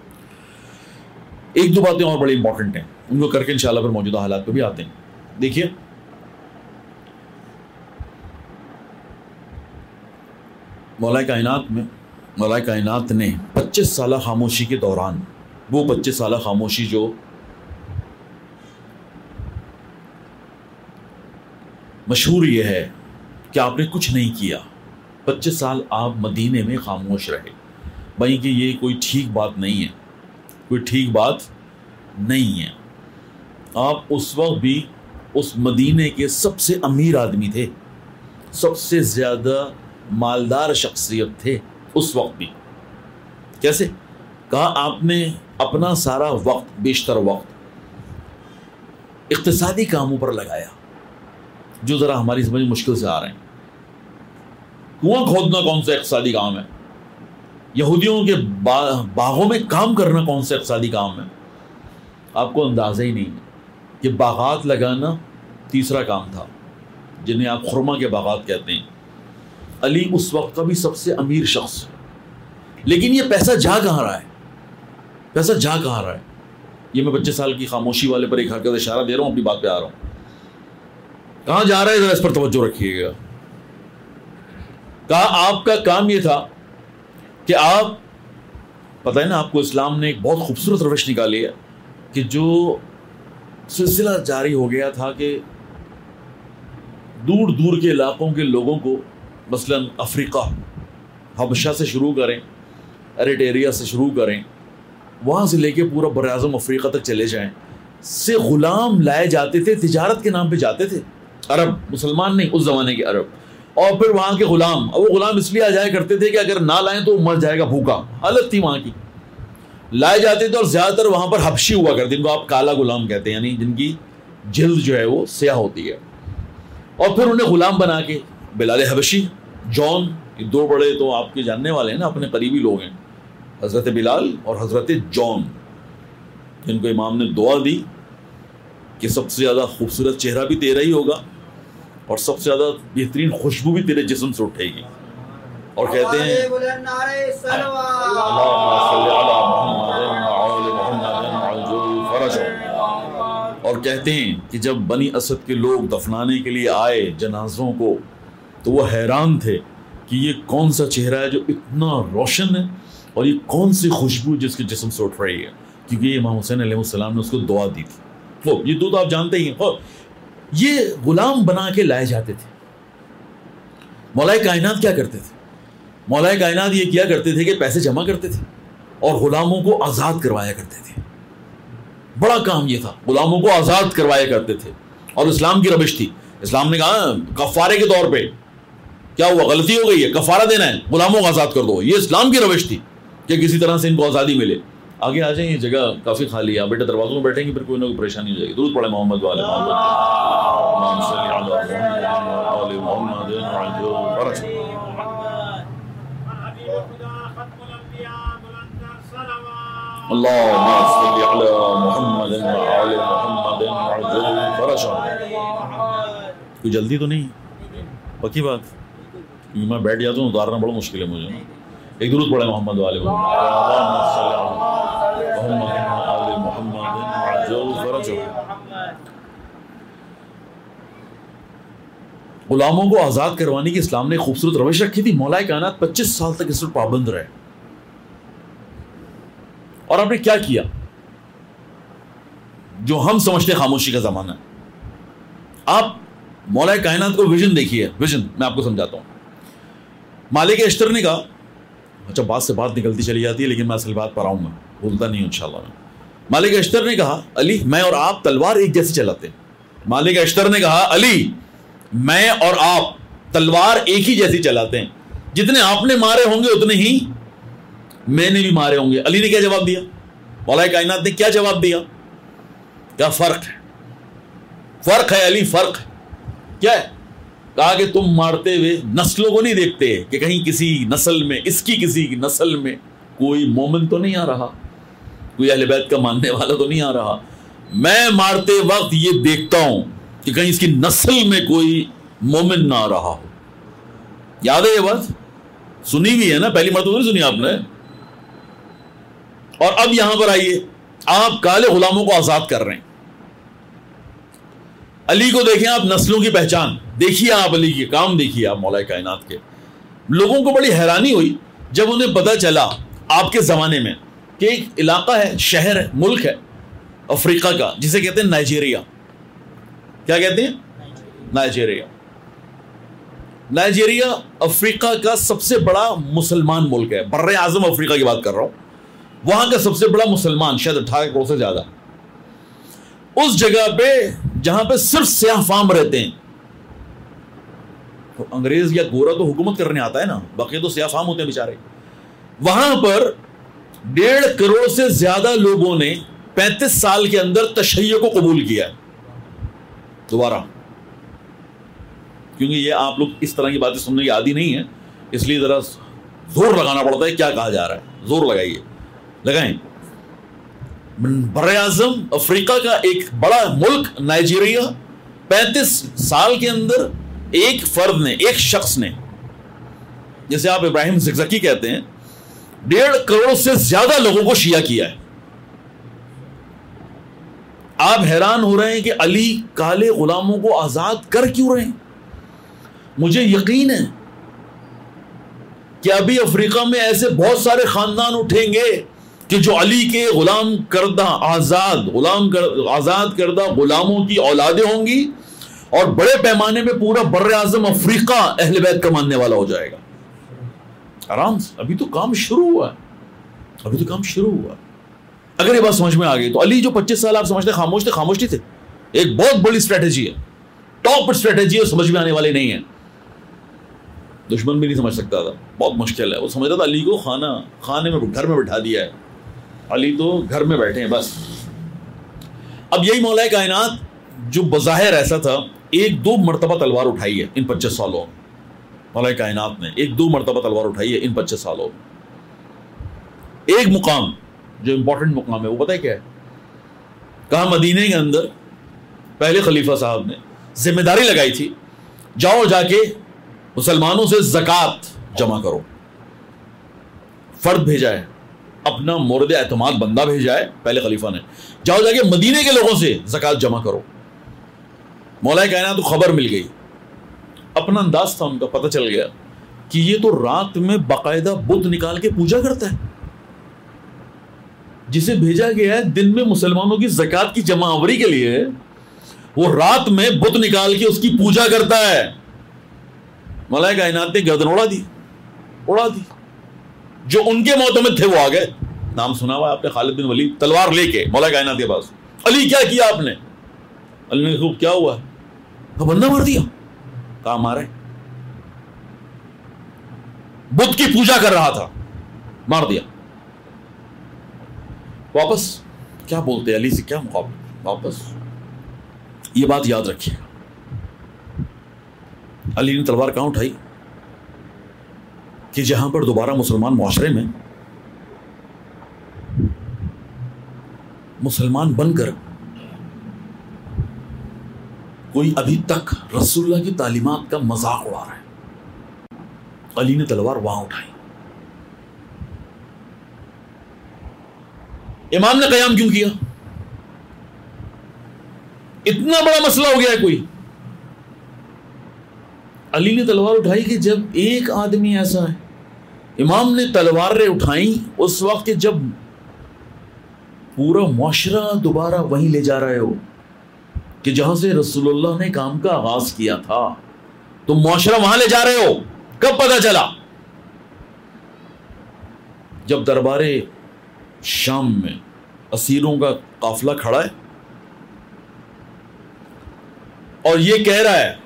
Speaker 2: ایک دو باتیں اور بڑی امپورٹنٹ ہیں، ان کو کر کے انشاءاللہ پھر موجودہ حالات پہ بھی آتے ہیں۔ دیکھیے، مولا کائنات نے 25 سالہ خاموشی کے دوران، وہ 25 سالہ خاموشی جو مشہور یہ ہے کہ آپ نے کچھ نہیں کیا، 25 سال آپ مدینے میں خاموش رہے، بھائی کہ یہ کوئی ٹھیک بات نہیں ہے، کوئی ٹھیک بات نہیں ہے۔ آپ اس وقت بھی اس مدینے کے سب سے امیر آدمی تھے، سب سے زیادہ مالدار شخصیت تھے اس وقت بھی۔ کیسے؟ کہا آپ نے اپنا سارا وقت، بیشتر وقت اقتصادی کاموں پر لگایا جو ذرا ہماری سمجھ مشکل سے آ رہے ہیں۔ کنواں کھودنا کون سا اقتصادی کام ہے؟ یہودیوں کے باغوں میں کام کرنا کون سا اقتصادی کام ہے؟ آپ کو اندازہ ہی نہیں کہ باغات لگانا تیسرا کام تھا، جنہیں آپ خرما کے باغات کہتے ہیں۔ علی اس وقت کا بھی سب سے امیر شخص، لیکن یہ پیسہ جا کہاں رہا ہے؟ پیسہ جا کہاں رہا ہے؟ یہ میں 25 سال کی خاموشی والے پر ایک حرکت اشارہ دے رہا ہوں، اپنی بات پہ آ رہا ہوں۔ کہاں جا رہا ہے ذرا اس پر توجہ رکھیے گا۔ کہا آپ کا کام یہ تھا کہ آپ، پتہ ہے نا آپ کو اسلام نے ایک بہت خوبصورت روش نکالی ہے کہ جو سلسلہ جاری ہو گیا تھا کہ دور دور کے علاقوں کے لوگوں کو، مثلا افریقہ، حبشہ سے شروع کریں، ایریٹیریا سے شروع کریں، وہاں سے لے کے پورا براعظم افریقہ تک چلے جائیں، سے غلام لائے جاتے تھے، تجارت کے نام پہ جاتے تھے، عرب، مسلمان نہیں، اس زمانے کے عرب، اور پھر وہاں کے غلام، وہ غلام اس لیے آ جایا کرتے تھے کہ اگر نہ لائیں تو مر جائے گا بھوکا، حالت تھی وہاں کی، لائے جاتے تھے، اور زیادہ تر وہاں پر حبشی ہوا کرتے، جن کو آپ کالا غلام کہتے ہیں، یعنی جن کی جلد جو ہے وہ سیاہ ہوتی ہے، اور پھر انہیں غلام بنا کے بلال حبشی، جون، یہ دو بڑے تو آپ کے جاننے والے ہیں نا، اپنے قریبی لوگ ہیں، حضرت بلال اور حضرت جون، جن کو امام نے دعا دی کہ سب سے زیادہ خوبصورت چہرہ بھی تیرا ہی ہوگا اور سب سے زیادہ بہترین خوشبو بھی تیرے جسم سے اٹھے گی، اور کہتے ہیں اور کہتے ہیں کہ جب بنی اسد کے لوگ دفنانے کے لیے آئے جنازوں کو تو وہ حیران تھے کہ یہ کون سا چہرہ ہے جو اتنا روشن ہے، اور یہ کون سی خوشبو جس کے جسم سے اٹھ رہی ہے، کیونکہ یہ امام حسین علیہ السلام نے اس کو دعا دی تھی۔ یہ دو تو آپ جانتے ہی ہیں۔ یہ غلام بنا کے لائے جاتے تھے۔ مولا کائنات کیا کرتے تھے؟ مولا کائنات یہ کیا کرتے تھے کہ پیسے جمع کرتے تھے اور غلاموں کو آزاد کروایا کرتے تھے۔ بڑا کام یہ تھا، غلاموں کو آزاد کروایا کرتے تھے، اور اسلام کی روش تھی۔ اسلام نے کہا کفارے کے طور پہ کیا ہوا، غلطی ہو گئی ہے، کفارہ دینا ہے، غلاموں کو آزاد کر دو۔ یہ اسلام کی روش تھی کہ کسی طرح سے ان کو آزادی ملے۔ آگے آ جائیں، یہ جگہ کافی خالی ہے، آپ بیٹے دروازوں میں بیٹھیں گے پھر کوئی نہ کوئی پریشانی ہو جائے گی۔ درود پڑھے محمد والے محمد۔ اللهم صل على محمد وعلى محمد وعجل فرجهم۔ کوئی جلدی تو نہیں؟ پکی بات، میں بیٹھ جاتا ہوں، اتارنا بڑا مشکل ہے مجھے۔ ایک درود پڑھے محمد والے محمد۔ غلاموں کو آزاد کروانے کی اسلام نے ایک خوبصورت روش رکھی تھی. مولا کائنات 25 سال تک اس پر پابند رہے. اور آپ نے کیا کیا جو ہم سمجھتے خاموشی کا زمانہ ہے. آپ مولا کائنات کو ویژن دیکھیے. ویژن میں آپ کو سمجھاتا ہوں. مالک اشتر نے کہا, اچھا بات سے بات نکلتی چلی جاتی ہے لیکن میں اصل بات پر آؤں گا, بھولتا نہیں ہوں انشاءاللہ. مالک اشتر نے کہا علی میں اور آپ تلوار ایک جیسی چلاتے ہیں. مالک اشتر نے کہا علی میں اور آپ تلوار ایک ہی جیسی چلاتے ہیں, جتنے آپ نے مارے ہوں گے اتنے ہی میں نے بھی مارے ہوں گے. علی نے کیا جواب دیا؟ مولا کائنات نے کیا جواب دیا؟ کیا فرق ہے؟ فرق ہے علی, فرق ہے. کیا ہے؟ کہا کہ تم مارتے ہوئے نسلوں کو نہیں دیکھتے کہ کہیں کسی نسل میں, اس کی کسی کی نسل میں کوئی مومن تو نہیں آ رہا, کوئی اہل بیت کا ماننے والا تو نہیں آ رہا. میں مارتے وقت یہ دیکھتا ہوں کہ کہیں اس کی نسل میں کوئی مومن نہ آ رہا ہو. یاد ہے یہ بات؟ سنی بھی ہے نا, پہلی مرتبہ نہیں سنی آپ نے. اور اب یہاں پر آئیے, آپ کالے غلاموں کو آزاد کر رہے ہیں. علی کو دیکھیں آپ, نسلوں کی پہچان دیکھیے آپ, علی کے کام دیکھیے آپ مولا کائنات کے. لوگوں کو بڑی حیرانی ہوئی جب انہیں پتہ چلا آپ کے زمانے میں کہ ایک علاقہ ہے, شہر ہے, ملک ہے افریقہ کا جسے کہتے ہیں نائجیریا. کیا کہتے ہیں؟ نائجیریا. نائجیریا افریقہ کا سب سے بڑا مسلمان ملک ہے. بر اعظم افریقہ کی بات کر رہا ہوں. وہاں کا سب سے بڑا مسلمان, شاید 18 کروڑ سے زیادہ. اس جگہ پہ جہاں پہ صرف سیاہ فام رہتے ہیں. انگریز یا گورا تو حکومت کرنے آتا ہے نا, باقی تو سیاہ فام ہوتے ہیں بیچارے. وہاں پر 1.5 کروڑ سے زیادہ لوگوں نے 35 سال کے اندر تشیع کو قبول کیا ہے دوبارہ. کیونکہ یہ آپ لوگ اس طرح کی باتیں سننے کی عادی نہیں ہے, اس لیے ذرا زور لگانا پڑتا ہے. کیا کہا جا رہا ہے, زور لگائیے, لگائیں. بر اعظم افریقہ کا ایک بڑا ملک نائجیریا, 35 سال کے اندر ایک فرد نے, ایک شخص نے, جیسے آپ ابراہیم زکزکی کہتے ہیں, 1.5 کروڑ سے زیادہ لوگوں کو شیعہ کیا ہے. آپ حیران ہو رہے ہیں کہ علی کالے غلاموں کو آزاد کر کیوں رہے ہیں. مجھے یقین ہے کہ ابھی افریقہ میں ایسے بہت سارے خاندان اٹھیں گے کہ جو علی کے غلام کردہ آزاد کردہ غلاموں کی اولادیں ہوں گی, اور بڑے پیمانے میں پورا بر اعظم افریقہ اہل بیت کا ماننے والا ہو جائے گا. آرام سے, ابھی تو کام شروع ہوا ہے. اگر یہ بات سمجھ میں آ گئی تو علی جو 25 سال آپ سمجھتے خاموش نہیں تھے. ایک بہت بڑی اسٹریٹجی ہے, ٹاپ اسٹریٹجی ہے, سمجھ میں آنے والی نہیں ہے. دشمن بھی نہیں سمجھ سکتا تھا, بہت مشکل ہے. وہ سمجھتا تھا علی کو خانے میں, گھر میں بٹھا دیا ہے, علی تو گھر میں بیٹھے ہیں بس. اب یہی مولا کائنات جو بظاہر ایسا تھا, 1-2 مرتبہ تلوار اٹھائی ہے ان 25 سالوں میں. مولا کائنات نے 1-2 مرتبہ تلوار اٹھائی ہے ان 25 سالوں میں. ایک مقام جو امپورٹنٹ مقام ہے وہ پتہ ہے کیا ہے؟ کہا مدینے کے اندر پہلے خلیفہ صاحب نے ذمہ داری لگائی تھی, جاؤ جا کے مسلمانوں سے زکوٰۃ جمع کرو. فرد بھیجا ہے, اپنا مورد اعتماد بندہ بھیجا ہے پہلے خلیفہ نے, جاؤ جا کے مدینے کے لوگوں سے زکوٰۃ جمع کرو. مولا کائنات کو خبر مل گئی, اپنا انداز تھا ان کا, پتہ چل گیا کہ یہ تو رات میں باقاعدہ بت نکال کے پوجا کرتا ہے. جسے بھیجا گیا ہے دن میں مسلمانوں کی زکوٰۃ کی جمع آوری کے لیے, وہ رات میں بت نکال کے اس کی پوجا کرتا ہے. مولا کائنات نے گردن اڑا دی. جو ان کے معتمد تھے وہ آ گئے. نام سنا ہوا آپ نے خالد بن ولید, تلوار لے کے مولا کائنات کے پاس. علی کیا کیا آپ نے؟ علی نے کہا کیا ہوا ہے؟ بندہ مار دیا. کہا مارے, بت کی پوجا کر رہا تھا, مار دیا. واپس کیا بولتے علی سے, کیا مقابلہ, واپس. یہ بات یاد رکھیے, علی نے تلوار کہاں اٹھائی کہ جہاں پر دوبارہ مسلمان معاشرے میں مسلمان بن کر کوئی ابھی تک رسول اللہ کی تعلیمات کا مذاق اڑا رہا ہے. علی نے تلوار وہاں اٹھائی. امام نے قیام کیوں کیا؟ اتنا بڑا مسئلہ ہو گیا ہے کوئی, علی نے تلوار اٹھائی کہ جب ایک آدمی ایسا ہے. امام نے تلواریں اٹھائیں اس وقت کہ جب پورا معاشرہ دوبارہ وہیں لے جا رہے ہو کہ جہاں سے رسول اللہ نے کام کا آغاز کیا تھا. تم معاشرہ وہاں لے جا رہے ہو. کب پتہ چلا؟ جب دربار شام میں اسیروں کا قافلہ کھڑا ہے اور یہ کہہ رہا ہے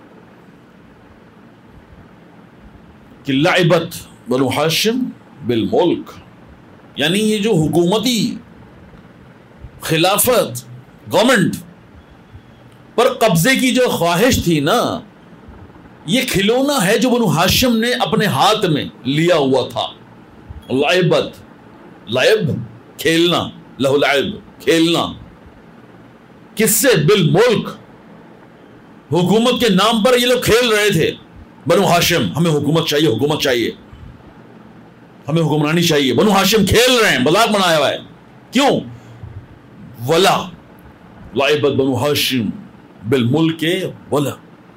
Speaker 2: کہ لعبت بنو ہاشم بالملک، یعنی یہ جو حکومتی خلافت گورنمنٹ پر قبضے کی جو خواہش تھی نا، یہ کھلونا ہے جو بنو ہاشم نے اپنے ہاتھ میں لیا ہوا تھا. لعبت، لعب کھیلنا، لہو لعب کھیلنا، کس سے؟ بالملک، حکومت کے نام پر یہ لوگ کھیل رہے تھے. بنو ہاشم، ہمیں حکومت چاہیے، حکومت چاہیے، ہمیں حکمرانی چاہیے. بنو ہاشم کھیل رہے ہیں، مذاق بنایا ہوا ہے. کیوں؟ ولا لعبت بنو ہاشم بالملک ولا.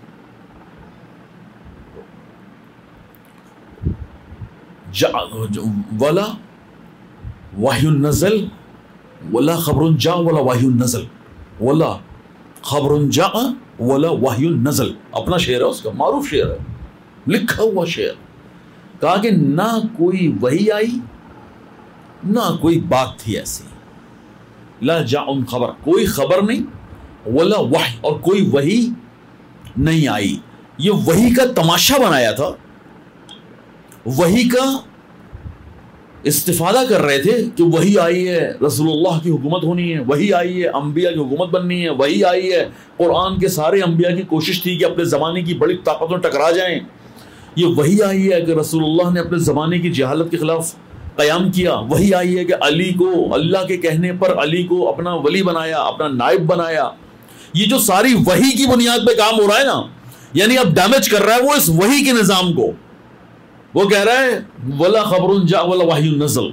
Speaker 2: ولا وحی نزل ولا خبر جاء ولا وحی نزل، ولا خبر جاء ولا وحی نزل. اپنا شعر ہے، اس کا معروف شعر ہے، لکھا ہوا شعر. کہا کہ نہ کوئی وحی آئی نہ کوئی بات تھی ایسی. لا جاء خبر، کوئی خبر نہیں، ولا وحی، اور کوئی وحی نہیں آئی. یہ وحی کا تماشا بنایا تھا، وحی کا استفادہ کر رہے تھے کہ وحی آئی ہے رسول اللہ کی حکومت ہونی ہے، وحی آئی ہے انبیاء کی حکومت بننی ہے، وحی آئی ہے قرآن کے سارے انبیاء کی کوشش تھی کہ اپنے زمانے کی بڑی طاقتوں ٹکرا جائیں. یہ وحی آئی ہے کہ رسول اللہ نے اپنے زمانے کی جہالت کے خلاف قیام کیا. وحی آئی ہے کہ علی کو اللہ کے کہنے پر علی کو اپنا ولی بنایا، اپنا نائب بنایا. یہ جو ساری وحی کی بنیاد پہ کام ہو رہا ہے نا، یعنی اب ڈیمیج کر رہا ہے وہ اس وحی کے نظام کو. وہ کہہ رہا ہے ولا خبر جاء ولا وحی نزل،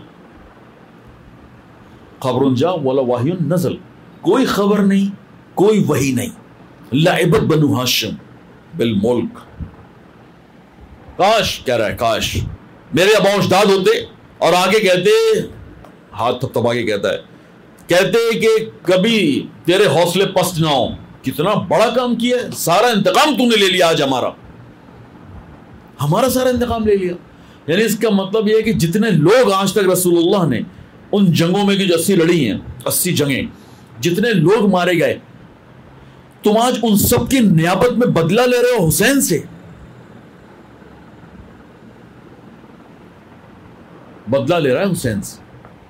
Speaker 2: خبر جاء ولا وحی نزل، کوئی خبر نہیں، کوئی وحی نہیں. لعبت بنو ہاشم بالملک. کاش، کہہ رہا ہے کاش میرے ابا اجداد ہوتے اور آگے کہتے، ہاتھ تھپتھپا کے کہتا ہے، کہتے کہ کبھی تیرے حوصلے پست نہ ہو. کتنا بڑا کام کیا ہے، سارا انتقام تو نے لے لیا. آج ہمارا سارا انتقام لے لیا. یعنی اس کا مطلب یہ ہے کہ جتنے لوگ آج تک رسول اللہ نے ان جنگوں میں جو 80 لڑی ہیں، 80 جنگیں، جتنے لوگ مارے گئے، تم آج ان سب کی نیابت میں بدلہ لے رہے ہو حسین سے. بدلہ لے رہا ہے حسین سے،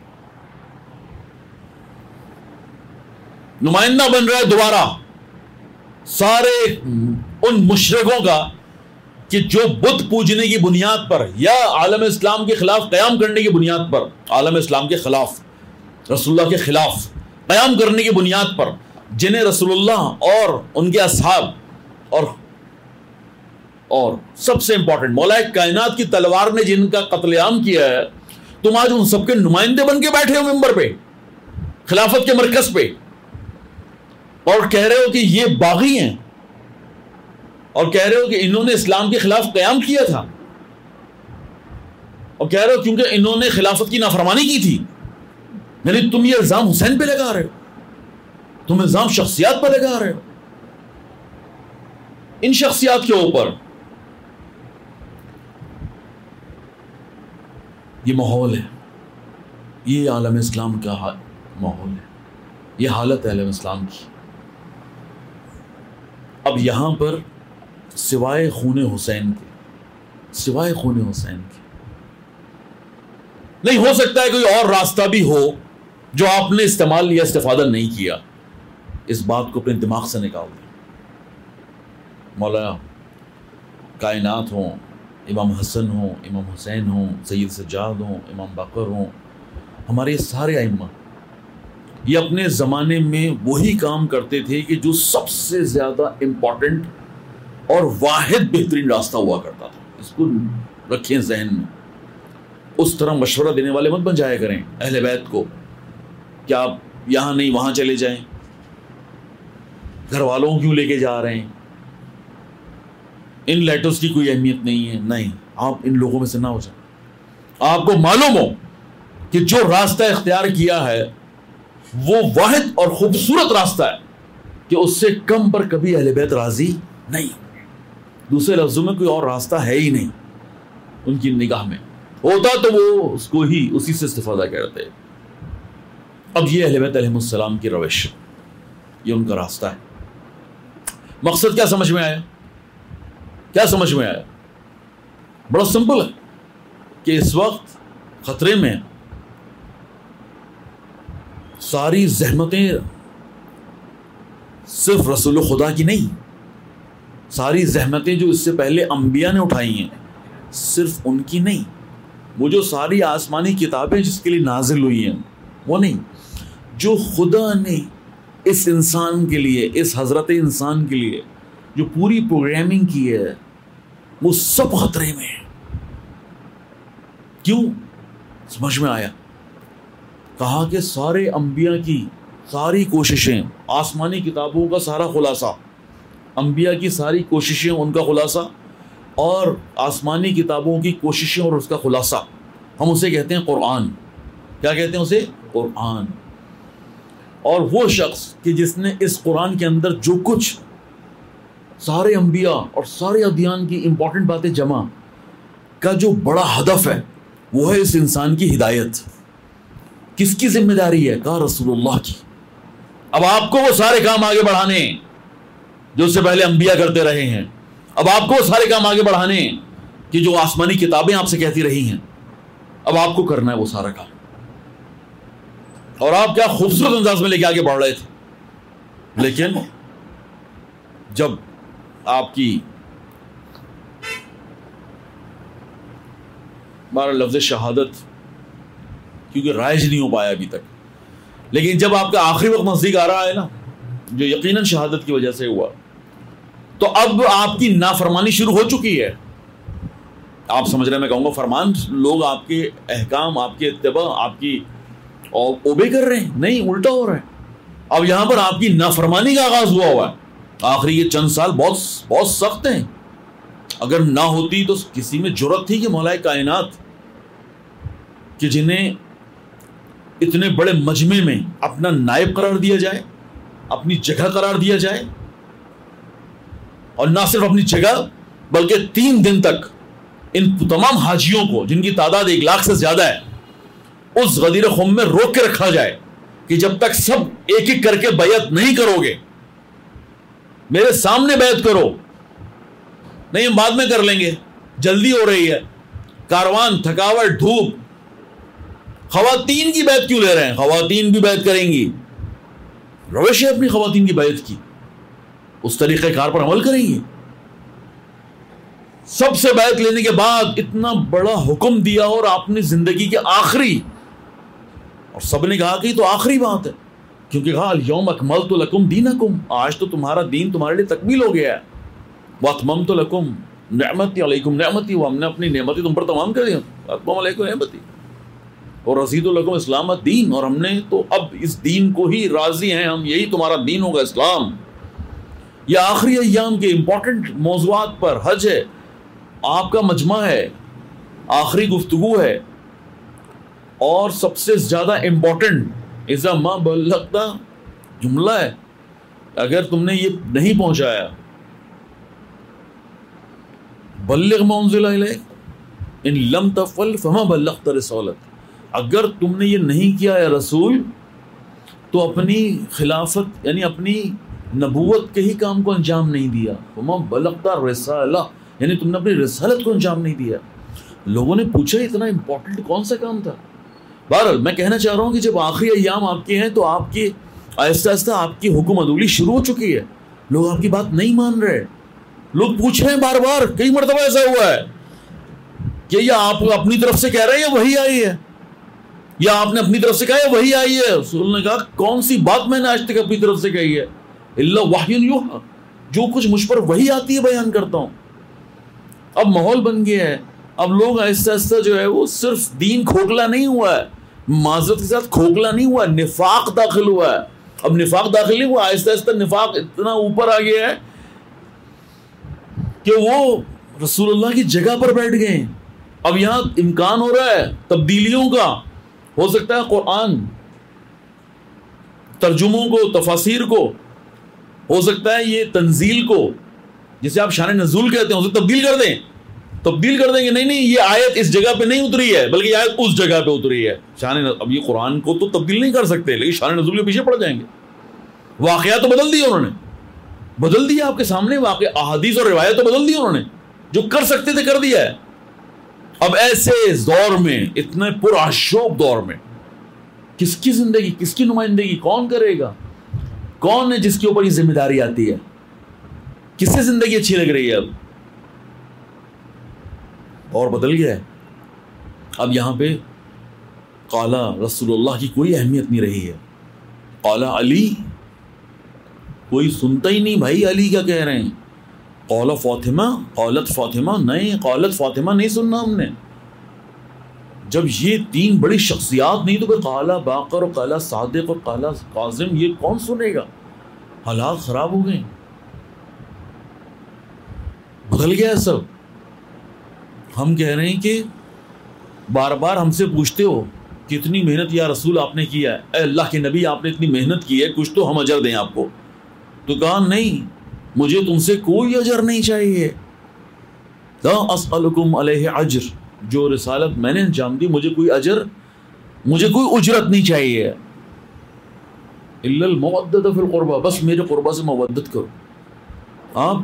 Speaker 2: نمائندہ بن رہا ہے دوبارہ سارے ان مشرکوں کا کہ جو بت پوجنے کی بنیاد پر یا عالم اسلام کے خلاف قیام کرنے کی بنیاد پر، عالم اسلام کے خلاف، رسول اللہ کے خلاف قیام کرنے کی بنیاد پر، جنہیں رسول اللہ اور ان کے اصحاب اور سب سے امپورٹنٹ مولا کائنات کی تلوار نے جن کا قتل عام کیا ہے، تم آج ان سب کے نمائندے بن کے بیٹھے ہو ممبر پہ، خلافت کے مرکز پہ، اور کہہ رہے ہو کہ یہ باغی ہیں، اور کہہ رہے ہو کہ انہوں نے اسلام کے خلاف قیام کیا تھا، اور کہہ رہے ہو کیونکہ انہوں نے خلافت کی نافرمانی کی تھی. یعنی تم یہ الزام حسین پہ لگا رہے ہو، تم الزام شخصیات پہ لگا رہے ہو. ان شخصیات کے اوپر یہ ماحول ہے، یہ عالم اسلام کا ماحول ہے، یہ حالت ہے عالم اسلام کی. اب یہاں پر سوائے خون حسین کے نہیں ہو سکتا ہے کوئی اور راستہ بھی ہو جو آپ نے استعمال یا استفادہ نہیں کیا. اس بات کو اپنے دماغ سے نکال دیں. مولانا کائنات ہوں، امام حسن ہوں، امام حسین ہوں، سید سجاد ہوں، امام باقر ہوں، ہمارے سارے ائمہ یہ اپنے زمانے میں وہی کام کرتے تھے کہ جو سب سے زیادہ امپورٹنٹ اور واحد بہترین راستہ ہوا کرتا تھا. اس کو رکھیں ذہن میں. اس طرح مشورہ دینے والے مت بن جایا کریں اہل بیت کو کہ آپ یہاں نہیں وہاں چلے جائیں، گھر والوں کیوں لے کے جا رہے ہیں. ان لیٹرز کی کوئی اہمیت نہیں ہے. نہیں, آپ ان لوگوں میں سے نہ ہو جائیں. آپ کو معلوم ہو کہ جو راستہ اختیار کیا ہے وہ واحد اور خوبصورت راستہ ہے کہ اس سے کم پر کبھی اہل بیت راضی نہیں. دوسرے لفظوں میں کوئی اور راستہ ہے ہی نہیں ان کی نگاہ میں. ہوتا تو وہ اس کو ہی اسی سے استفادہ کرتے. اب یہ اہل بیت علیہ السلام کی روش, یہ ان کا راستہ ہے. مقصد کیا سمجھ میں آیا؟ کیا سمجھ میں آیا؟ بڑا سمپل ہے کہ اس وقت خطرے میں ساری زحمتیں صرف رسول خدا کی نہیں, ساری زحمتیں جو اس سے پہلے انبیاء نے اٹھائی ہیں صرف ان کی نہیں. وہ جو ساری آسمانی کتابیں جس کے لیے نازل ہوئی ہیں وہ نہیں, جو خدا نے اس انسان کے لیے, اس حضرت انسان کے لیے جو پوری پروگرامنگ کی ہے وہ سب خطرے میں ہے. کیوں؟ سمجھ میں آیا. کہا کہ سارے انبیاء کی ساری کوششیں, آسمانی کتابوں کا سارا خلاصہ, انبیاء کی ساری کوششیں ان کا خلاصہ, اور آسمانی کتابوں کی کوششیں اور اس کا خلاصہ, ہم اسے کہتے ہیں قرآن. کیا کہتے ہیں اسے؟ قرآن. اور وہ شخص کہ جس نے اس قرآن کے اندر جو کچھ سارے انبیاء اور سارے ادیان کی امپورٹنٹ باتیں جمع کا جو بڑا ہدف ہے وہ ہے اس انسان کی ہدایت. کس کی ذمہ داری ہے؟ کہا رسول اللہ کی. اب آپ کو وہ سارے کام آگے بڑھانے جو اس سے پہلے انبیاء کرتے رہے ہیں, اب آپ کو وہ سارے کام آگے بڑھانے کہ جو آسمانی کتابیں آپ سے کہتی رہی ہیں, اب آپ کو کرنا ہے وہ سارا کام. اور آپ کیا خوبصورت انداز میں لے کے آگے بڑھ رہے تھے. لیکن جب آپ کی ہمارا لفظ شہادت کیونکہ رائج نہیں ہو پایا ابھی تک, لیکن جب آپ کا آخری وقت نزدیک آ رہا ہے نا, جو یقیناً شہادت کی وجہ سے ہوا, تو اب آپ کی نافرمانی شروع ہو چکی ہے. آپ سمجھ رہے ہیں میں کہوں گا فرمان, لوگ آپ کے احکام, آپ کے اتباع, آپ کی اوبے کر رہے ہیں, نہیں الٹا ہو رہا ہے. اب یہاں پر آپ کی نافرمانی کا آغاز ہوا ہے. آخری یہ چند سال بہت سخت ہیں. اگر نہ ہوتی تو کسی میں جرأت تھی کہ مولا کائنات کہ جنہیں اتنے بڑے مجمع میں اپنا نائب قرار دیا جائے, اپنی جگہ قرار دیا جائے, اور نہ صرف اپنی جگہ بلکہ 3 دن تک ان تمام حاجیوں کو جن کی تعداد 1 لاکھ سے زیادہ ہے اس غدیر خم میں روک کے رکھا جائے کہ جب تک سب ایک ایک کر کے بیعت نہیں کرو گے, میرے سامنے بیعت کرو, نہیں ہم بعد میں کر لیں گے, جلدی ہو رہی ہے, کاروان, تھکاوٹ, دھوپ. خواتین کی بیعت کیوں لے رہے ہیں؟ خواتین بھی بیعت کریں گی, روش ہے اپنی خواتین کی بیعت کی, اس طریقہ کار پر عمل کریں گی. سب سے بیعت لینے کے بعد اتنا بڑا حکم دیا اور آپ نے زندگی کے آخری, اور سب نے کہا کہ یہ تو آخری بات ہے, کیونکہ کہا الیوم اکملت لکم دینکم, آج تو تمہارا دین تمہارے لیے تکمیل ہو گیا ہے. واتممت لکم نعمتی علیکم نعمتی, وہ ہم نے اپنی نعمتی تم پر تمام کر دی, اتمم علیکم نعمتی, اور رضیت لکم اسلام الدین, اور ہم نے تو اب اس دین کو ہی راضی ہیں ہم, یہی تمہارا دین ہوگا اسلام. یہ آخری ایام کے امپورٹنٹ موضوعات پر حج ہے, آپ کا مجمع ہے, آخری گفتگو ہے, اور سب سے زیادہ امپورٹنٹ اذا ما بلغتا جملہ ہے. اگر تم نے یہ نہیں پہنچایا, بلغ ما انزل الیک ان لم تفعل فما بلغت رسالت, اگر تم نے یہ نہیں کیا ہے رسول تو اپنی خلافت یعنی اپنی نبوت کے ہی کام کو انجام نہیں دیا. فما بلغت رسالہ یعنی تم نے اپنی رسالت کو انجام نہیں دیا. لوگوں نے پوچھا اتنا امپورٹنٹ کون سا کام تھا؟ بہرحال میں کہنا چاہ رہا ہوں کہ جب آخری ایام آپ کے ہیں تو آپ کی آہستہ آہستہ آپ کی حکم عدولی شروع ہو چکی ہے. لوگ آپ کی بات نہیں مان رہے, لوگ پوچھ رہے ہیں بار بار, کئی مرتبہ ایسا ہوا ہے کہ یا آپ اپنی طرف سے کہہ رہے ہیں یا وہی آئی ہے, یا آپ نے اپنی طرف سے کہا ہے وہی آئی ہے. رسول نے کہا کون سی بات میں نے آج تک اپنی طرف سے کہی ہے؟ الا وحی یوحی, جو کچھ مجھ پر وہی آتی ہے بیان کرتا ہوں. اب ماحول بن گیا ہے, اب لوگ آہستہ آہستہ جو ہے وہ صرف دین کھوکھلا نہیں ہوا ہے, معذرت کے ساتھ کھوکھلا نہیں ہوا ہے, نفاق داخل ہوا ہے. اب نفاق داخل نہیں ہوا, آہستہ آہستہ نفاق اتنا اوپر آ گیا ہے کہ کہ وہ رسول اللہ کی جگہ پر بیٹھ گئے ہیں. اب یہاں امکان ہو رہا ہے تبدیلیوں کا. ہو سکتا ہے قرآن ترجموں کو، تفاسیر کو، ہو سکتا ہے یہ تنزیل کو، جسے آپ شان نزول کہتے ہیں، اسے تبدیل کر دیں. تبدیل کر دیں کہ نہیں یہ آیت اس جگہ پہ نہیں اتری ہے بلکہ یہ آیت اس جگہ پہ اتری ہے. اب یہ قرآن کو تو تبدیل نہیں کر سکتے لیکن شان نزول کے پیچھے پڑ جائیں گے. واقعات تو بدل دیے انہوں نے، بدل دیا آپ کے سامنے. واقع احادیث اور روایت تو بدل دی انہوں نے، جو کر سکتے تھے کر دیا ہے. اب ایسے دور میں، اتنے پرآشوب دور میں، کس کی زندگی، کس کی نمائندگی کون کرے گا؟ کون ہے جس کے اوپر یہ ذمہ داری آتی ہے؟ کس سے زندگی اچھی لگ رہی ہے؟ اب اور بدل گیا ہے. اب یہاں پہ قال رسول اللہ کی کوئی اہمیت نہیں رہی ہے. قال علی، کوئی سنتا ہی نہیں بھائی علی کیا کہہ رہے ہیں. قال فاطمہ، قالت فاطمہ، نہیں قالت فاطمہ نہیں سننا ہم نے. جب یہ تین بڑی شخصیات نہیں تو پھر قال باقر اور قال صادق اور قال کاظم، یہ کون سنے گا؟ حالات خراب ہو گئے، بدل گیا سب. ہم کہہ رہے ہیں کہ بار بار ہم سے پوچھتے ہو کہ اتنی محنت یا رسول آپ نے کیا ہے، اے اللہ کے نبی آپ نے اتنی محنت کی ہے، کچھ تو ہم اجر دیں آپ کو. تو کہا نہیں، مجھے تم سے کوئی اجر نہیں چاہیے. لا اسألکم علیہ اجر، جو رسالت میں نے انجام دی مجھے کوئی اجر، مجھے کوئی اجرت نہیں چاہیے. الا المودۃ فی القربہ، بس میرے قربہ سے مودت کرو. آپ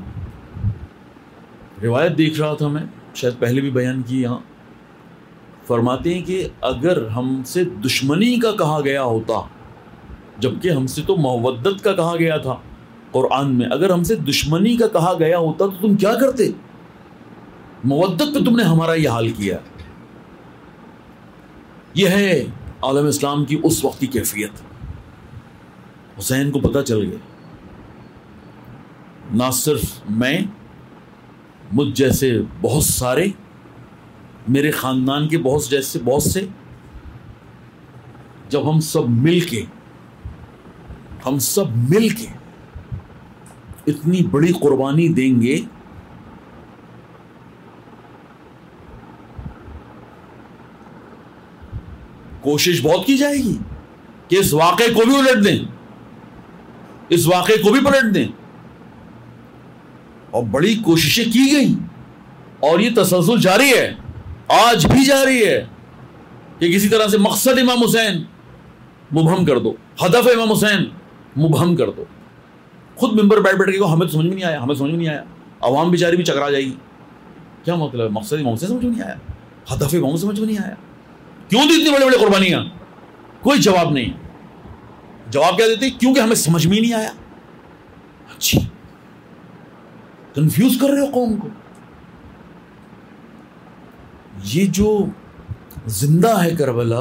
Speaker 2: روایت دیکھ رہا تھا میں، شاید پہلے بھی بیان کی یہاں، فرماتے ہیں کہ اگر ہم سے دشمنی کا کہا گیا ہوتا، جبکہ ہم سے تو مودت کا کہا گیا تھا قرآن میں، اگر ہم سے دشمنی کا کہا گیا ہوتا تو تم کیا کرتے؟ مودت پہ تم نے ہمارا یہ حال کیا. یہ ہے عالم اسلام کی اس وقت کی کیفیت. حسین کو پتہ چل گیا، نہ صرف میں، مجھ جیسے بہت سارے، میرے خاندان کے بہت سے، جب ہم سب مل کے اتنی بڑی قربانی دیں گے، کوشش بہت کی جائے گی کہ اس واقعے کو بھی الٹ دیں، اس واقعے کو بھی پلٹ دیں. اور بڑی کوششیں کی گئیں اور یہ تسلسل جاری ہے، آج بھی جاری ہے کہ کسی طرح سے مقصد امام حسین مبہم کر دو، ہدف امام حسین مبہم کر دو. خود ممبر بیٹھ کے کو ہمیں سمجھ میں نہیں آیا، عوام بیچاری بھی چکرا جائے گی. کیا مطلب؟ مقصد امام حسین سمجھ میں نہیں آیا، ہدف امام سمجھ میں نہیں آیا، کیوں دی اتنی بڑی بڑی قربانیاں؟ کوئی جواب نہیں. جواب کیا دیتے؟ کیونکہ ہمیں سمجھ میں نہیں آیا. اچھی کنفیوز کر رہے ہو قوم کو. یہ جو زندہ ہے کربلا،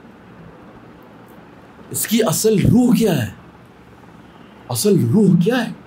Speaker 2: اس کی اصل روح کیا ہے؟ اصل روح کیا ہے؟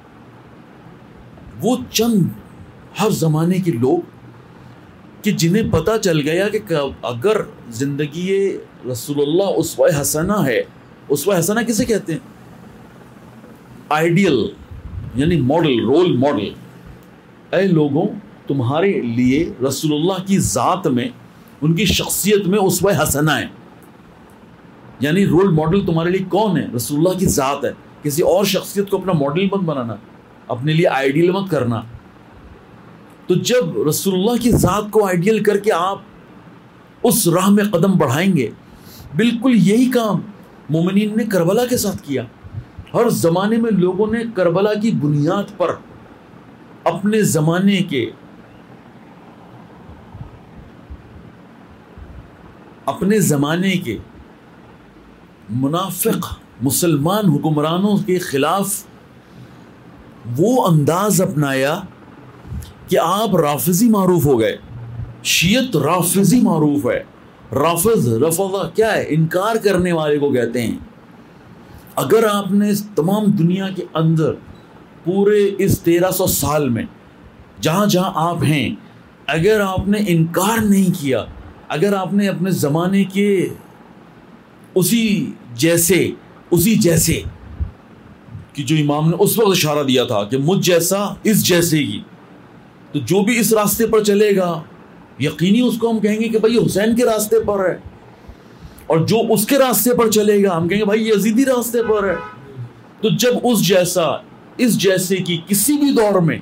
Speaker 2: وہ چند ہر زمانے کے لوگ کہ جنہیں پتہ چل گیا کہ اگر زندگی رسول اللہ اسوہ حسنہ ہے. اسوہ حسنہ کسے کہتے ہیں؟ آئیڈیل، یعنی ماڈل، رول ماڈل. اے لوگوں، تمہارے لیے رسول اللہ کی ذات میں، ان کی شخصیت میں اسوہ حسنہ ہے. یعنی رول ماڈل تمہارے لیے کون ہے؟ رسول اللہ کی ذات ہے. کسی اور شخصیت کو اپنا ماڈل مت بنانا، اپنے لیے آئیڈیل مت کرنا. تو جب رسول اللہ کی ذات کو آئیڈیل کر کے آپ اس راہ میں قدم بڑھائیں گے، بالکل یہی کام مومنین نے کربلا کے ساتھ کیا. ہر زمانے میں لوگوں نے کربلا کی بنیاد پر اپنے زمانے کے منافق مسلمان حکمرانوں کے خلاف وہ انداز اپنایا کہ آپ رافضی معروف ہو گئے. شیعت رافضی معروف ہے. رفضہ کیا ہے؟ انکار کرنے والے کو کہتے ہیں. اگر آپ نے تمام دنیا کے اندر پورے اس 1300 سال میں جہاں جہاں آپ ہیں، اگر آپ نے انکار نہیں کیا، اگر آپ نے اپنے زمانے کے اسی جیسے کہ جو امام نے اس وقت اشارہ دیا تھا کہ مجھ جیسا اس جیسے کی، تو جو بھی اس راستے پر چلے گا یقینی اس کو ہم کہیں گے کہ بھائی حسین کے راستے پر ہے، اور جو اس کے راستے پر چلے گا ہم کہیں گے بھائی یزیدی راستے پر ہے۔ تو جب اس جیسے کی کسی بھی دور میں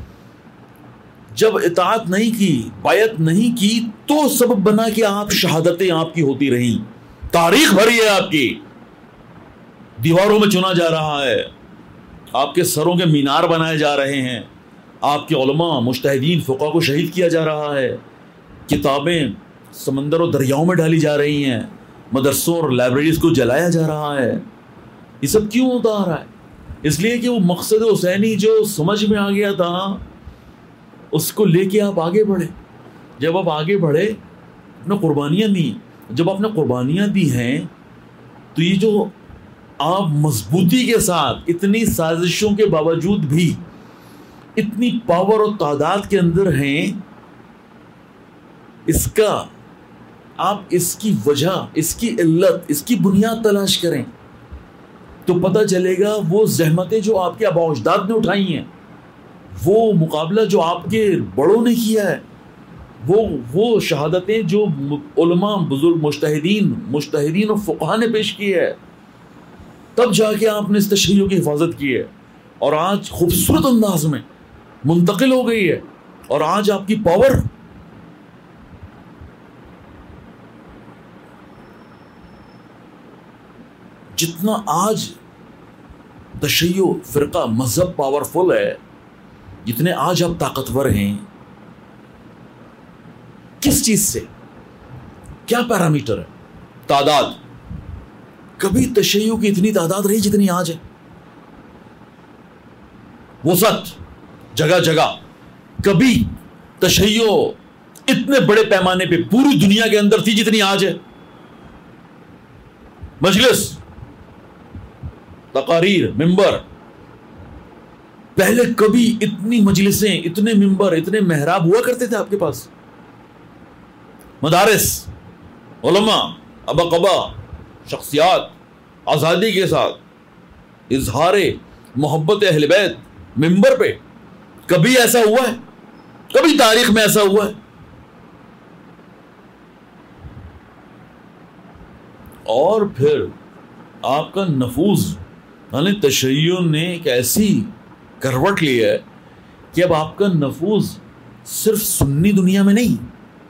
Speaker 2: جب اطاعت نہیں کی، بیعت نہیں کی، تو سبب بنا کہ آپ شہادتیں آپ کی ہوتی رہیں، تاریخ بھری ہے آپ کی، دیواروں میں چنا جا رہا ہے، آپ کے سروں کے مینار بنائے جا رہے ہیں، آپ کے علماء مجتہدین فقہ کو شہید کیا جا رہا ہے، کتابیں سمندر و دریاؤں میں ڈالی جا رہی ہیں، مدرسوں اور لائبریریز کو جلایا جا رہا ہے۔ یہ سب کیوں ہوتا آ رہا ہے؟ اس لیے کہ وہ مقصد حسینی جو سمجھ میں آ گیا تھا اس کو لے کے آپ آگے بڑھے۔ جب آپ آگے بڑھے، اپنے قربانیاں دی، جب آپ نے قربانیاں دی ہیں تو یہ جو آپ مضبوطی کے ساتھ اتنی سازشوں کے باوجود بھی اتنی پاور اور تعداد کے اندر ہیں، اس کا آپ اس کی وجہ، اس کی علت، اس کی بنیاد تلاش کریں تو پتہ چلے گا وہ زحمتیں جو آپ کے آباء و اجداد نے اٹھائی ہیں، وہ مقابلہ جو آپ کے بڑوں نے کیا ہے، وہ شہادتیں جو علماء بزرگ مجتہدین اور فقہاء نے پیش کی ہے، تب جا کے آپ نے اس تشریحوں کی حفاظت کی ہے اور آج خوبصورت انداز میں منتقل ہو گئی ہے، اور آج آپ کی پاور جتنا آج تشیع فرقہ مذہب پاورفل ہے، جتنے آج آپ طاقتور ہیں، کس چیز سے، کیا پیرامیٹر ہے؟ تعداد۔ کبھی تشیع کی اتنی تعداد رہی جتنی آج ہے؟ وسعت، جگہ جگہ۔ کبھی تشیع اتنے بڑے پیمانے پہ پوری دنیا کے اندر تھی جتنی آج ہے؟ مجلس، تقاریر، ممبر، پہلے کبھی اتنی مجلسیں، اتنے ممبر، اتنے محراب ہوا کرتے تھے آپ کے پاس؟ مدارس، علماء، ابقبا، شخصیات آزادی کے ساتھ اظہار محبت اہل بیت ممبر پہ، کبھی ایسا ہوا ہے؟ کبھی تاریخ میں ایسا ہوا ہے؟ اور پھر آپ کا نفوذ، یعنی تشیع نے ایک ایسی کروٹ لی ہے کہ اب آپ کا نفوذ صرف سنی دنیا میں نہیں،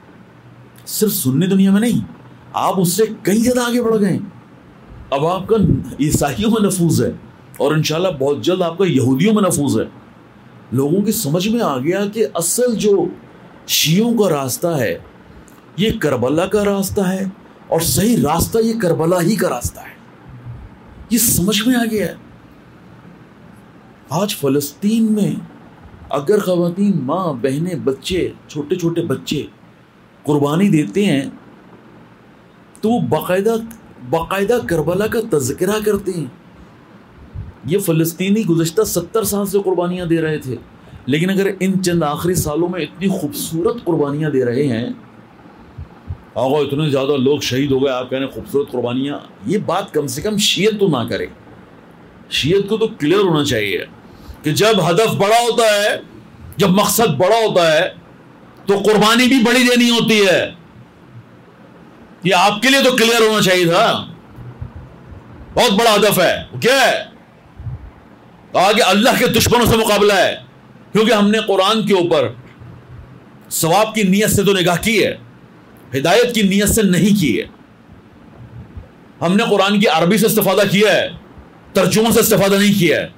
Speaker 2: آپ اس سے کئی زیادہ آگے بڑھ گئے۔ اب آپ کا عیسائیوں میں نفوذ ہے، اور انشاءاللہ بہت جلد آپ کا یہودیوں میں نفوذ ہے۔ لوگوں کی سمجھ میں آ گیا کہ اصل جو شیعوں کا راستہ ہے یہ کربلا کا راستہ ہے، اور صحیح راستہ یہ کربلا ہی کا راستہ ہے۔ یہ سمجھ میں آ گیا ہے۔ آج فلسطین میں اگر خواتین، ماں، بہنیں، بچے، چھوٹے چھوٹے بچے قربانی دیتے ہیں تو وہ باقاعدہ کربلا کا تذکرہ کرتے ہیں۔ یہ فلسطینی گزشتہ 70 سال سے قربانیاں دے رہے تھے، لیکن اگر ان چند آخری سالوں میں اتنی خوبصورت قربانیاں دے رہے ہیں، آگا اتنے زیادہ لوگ شہید ہو گئے، آپ کہنے خوبصورت قربانیاں، یہ بات کم سے کم شیعت تو نہ کرے۔ شیعت کو تو کلیئر ہونا چاہیے کہ جب ہدف بڑا ہوتا ہے، جب مقصد بڑا ہوتا ہے تو قربانی بھی بڑی دینی ہوتی ہے۔ یہ آپ کے لیے تو کلیئر ہونا چاہیے تھا، بہت بڑا ہدف ہے۔ کیا ہے؟ کہا کہ اللہ کے دشمنوں سے مقابلہ ہے، کیونکہ ہم نے قرآن کے اوپر ثواب کی نیت سے تو نگاہ کی ہے، ہدایت کی نیت سے نہیں کی ہے۔ ہم نے قرآن کی عربی سے استفادہ کیا ہے، ترجمہ سے استفادہ نہیں کیا ہے۔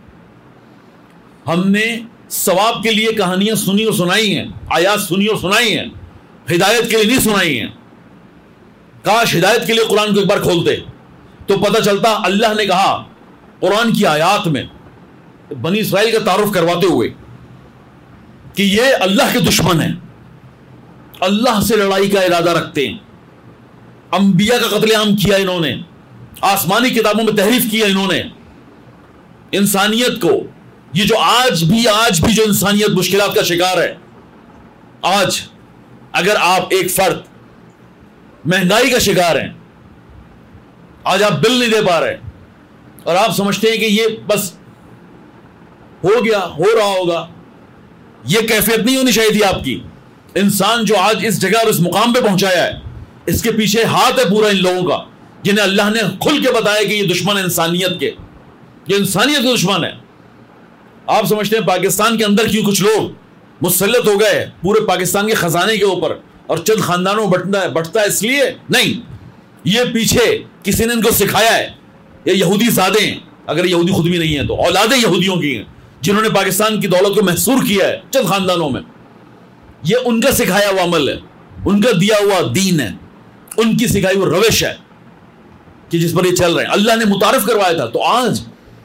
Speaker 2: ہم نے ثواب کے لیے کہانیاں سنی اور سنائی ہیں، آیات سنی اور سنائی ہیں، ہدایت کے لیے نہیں سنائی ہیں۔ کاش ہدایت کے لیے قرآن کو ایک بار کھولتے تو پتہ چلتا۔ اللہ نے کہا قرآن کی آیات میں بنی اسرائیل کا تعارف کرواتے ہوئے کہ یہ اللہ کے دشمن ہیں، اللہ سے لڑائی کا ارادہ رکھتے ہیں، انبیاء کا قتل عام کیا انہوں نے، آسمانی کتابوں میں تحریف کیا انہوں نے، انسانیت کو، یہ جو آج بھی جو انسانیت مشکلات کا شکار ہے۔ آج اگر آپ ایک فرد مہنگائی کا شکار ہیں، آج آپ بل نہیں دے پا رہے اور آپ سمجھتے ہیں کہ یہ بس ہو گیا، ہو رہا ہوگا، یہ کیفیت نہیں ہونی چاہیے تھی آپ کی. انسان جو آج اس جگہ اور اس مقام پہ پہنچایا ہے, اس کے پیچھے ہاتھ ہے پورا ان لوگوں کا, جنہیں اللہ نے کھل کے بتایا کہ یہ دشمن ہے انسانیت کے, یہ انسانیت کے دشمن ہے. آپ سمجھتے ہیں پاکستان کے اندر کیوں کچھ لوگ مسلط ہو گئے پورے پاکستان کے خزانے کے اوپر اور چند خاندانوں میں بٹتا ہے اس لیے نہیں, یہ پیچھے کسی نے ان کو سکھایا ہے. یہ یہودی زادے ہیں, اگر یہودی خود بھی نہیں ہیں تو اولادیں یہودیوں کی ہیں, جنہوں نے پاکستان کی دولت کو محصور کیا ہے چند خاندانوں میں. یہ ان کا سکھایا ہوا عمل ہے, ان کا دیا ہوا دین ہے, ان کی سکھائی ہوئی روش ہے کہ جس پر یہ چل رہے ہیں. اللہ نے متعارف کروایا تھا. تو آج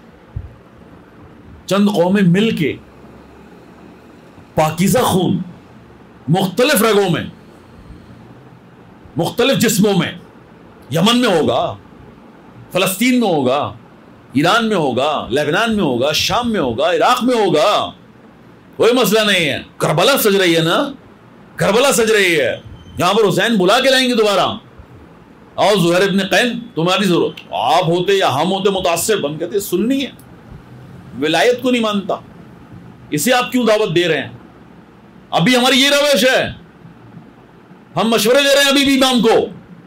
Speaker 2: چند قومیں مل کے پاکیزہ خون مختلف رگوں میں, مختلف جسموں میں, یمن میں ہوگا, فلسطین میں ہوگا, ایران میں ہوگا, لبنان میں ہوگا, شام میں ہوگا, عراق میں ہوگا, کوئی مسئلہ نہیں ہے. کربلا سج رہی ہے نا, کربلا سج رہی ہے. یہاں پر حسین بلا کے لائیں گے دوبارہ, اور زہیر ابن قین تمہاری ضرورت, آپ ہوتے یا ہم ہوتے متاثر بن کہتے سننی ہے, ولایت کو نہیں مانتا, اسے آپ کیوں دعوت دے رہے ہیں؟ ابھی ہماری یہ روش ہے, ہم مشورے دے رہے ہیں ابھی بھی امام کو.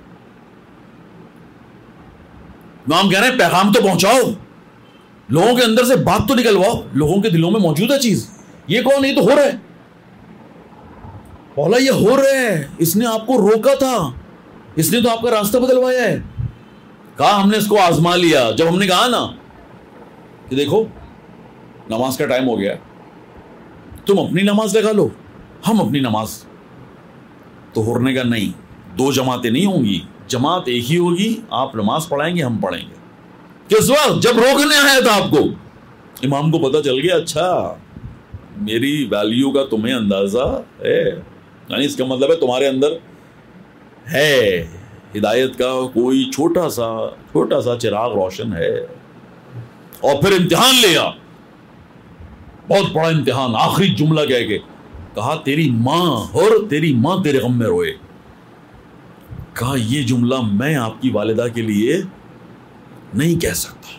Speaker 2: امام کہہ رہے ہیں پیغام تو پہنچاؤ, لوگوں کے اندر سے بات تو نکلواؤ, لوگوں کے دلوں میں موجود ہے چیز. یہ کون؟ یہ تو ہو رہا ہے بولا, یہ ہو رہا ہے, اس نے آپ کو روکا تھا, اس نے تو آپ کا راستہ بدلوایا ہے. کہا ہم نے اس کو آزما لیا. جب ہم نے کہا نا کہ دیکھو نماز کا ٹائم ہو گیا, تم اپنی نماز لگا لو, ہم اپنی نماز, تو ہورنے کا نہیں, دو جماعتیں نہیں ہوں گی, جماعت ایک ہی ہوگی. آپ نماز پڑھائیں گے, ہم پڑھیں گے. کس وقت؟ جب روکنے آیا تھا آپ کو. امام کو پتہ چل گیا, اچھا میری ویلیو کا تمہیں اندازہ ہے, یعنی اس کا مطلب ہے تمہارے اندر ہے ہدایت کا کوئی چھوٹا سا چراغ روشن ہے. اور پھر امتحان لیا, بہت بڑا امتحان. آخری جملہ کہہ کے کہا تیری ماں اور تیری ماں تیرے غم میں روئے. کہا یہ جملہ میں آپ کی والدہ کے لیے نہیں کہہ سکتا.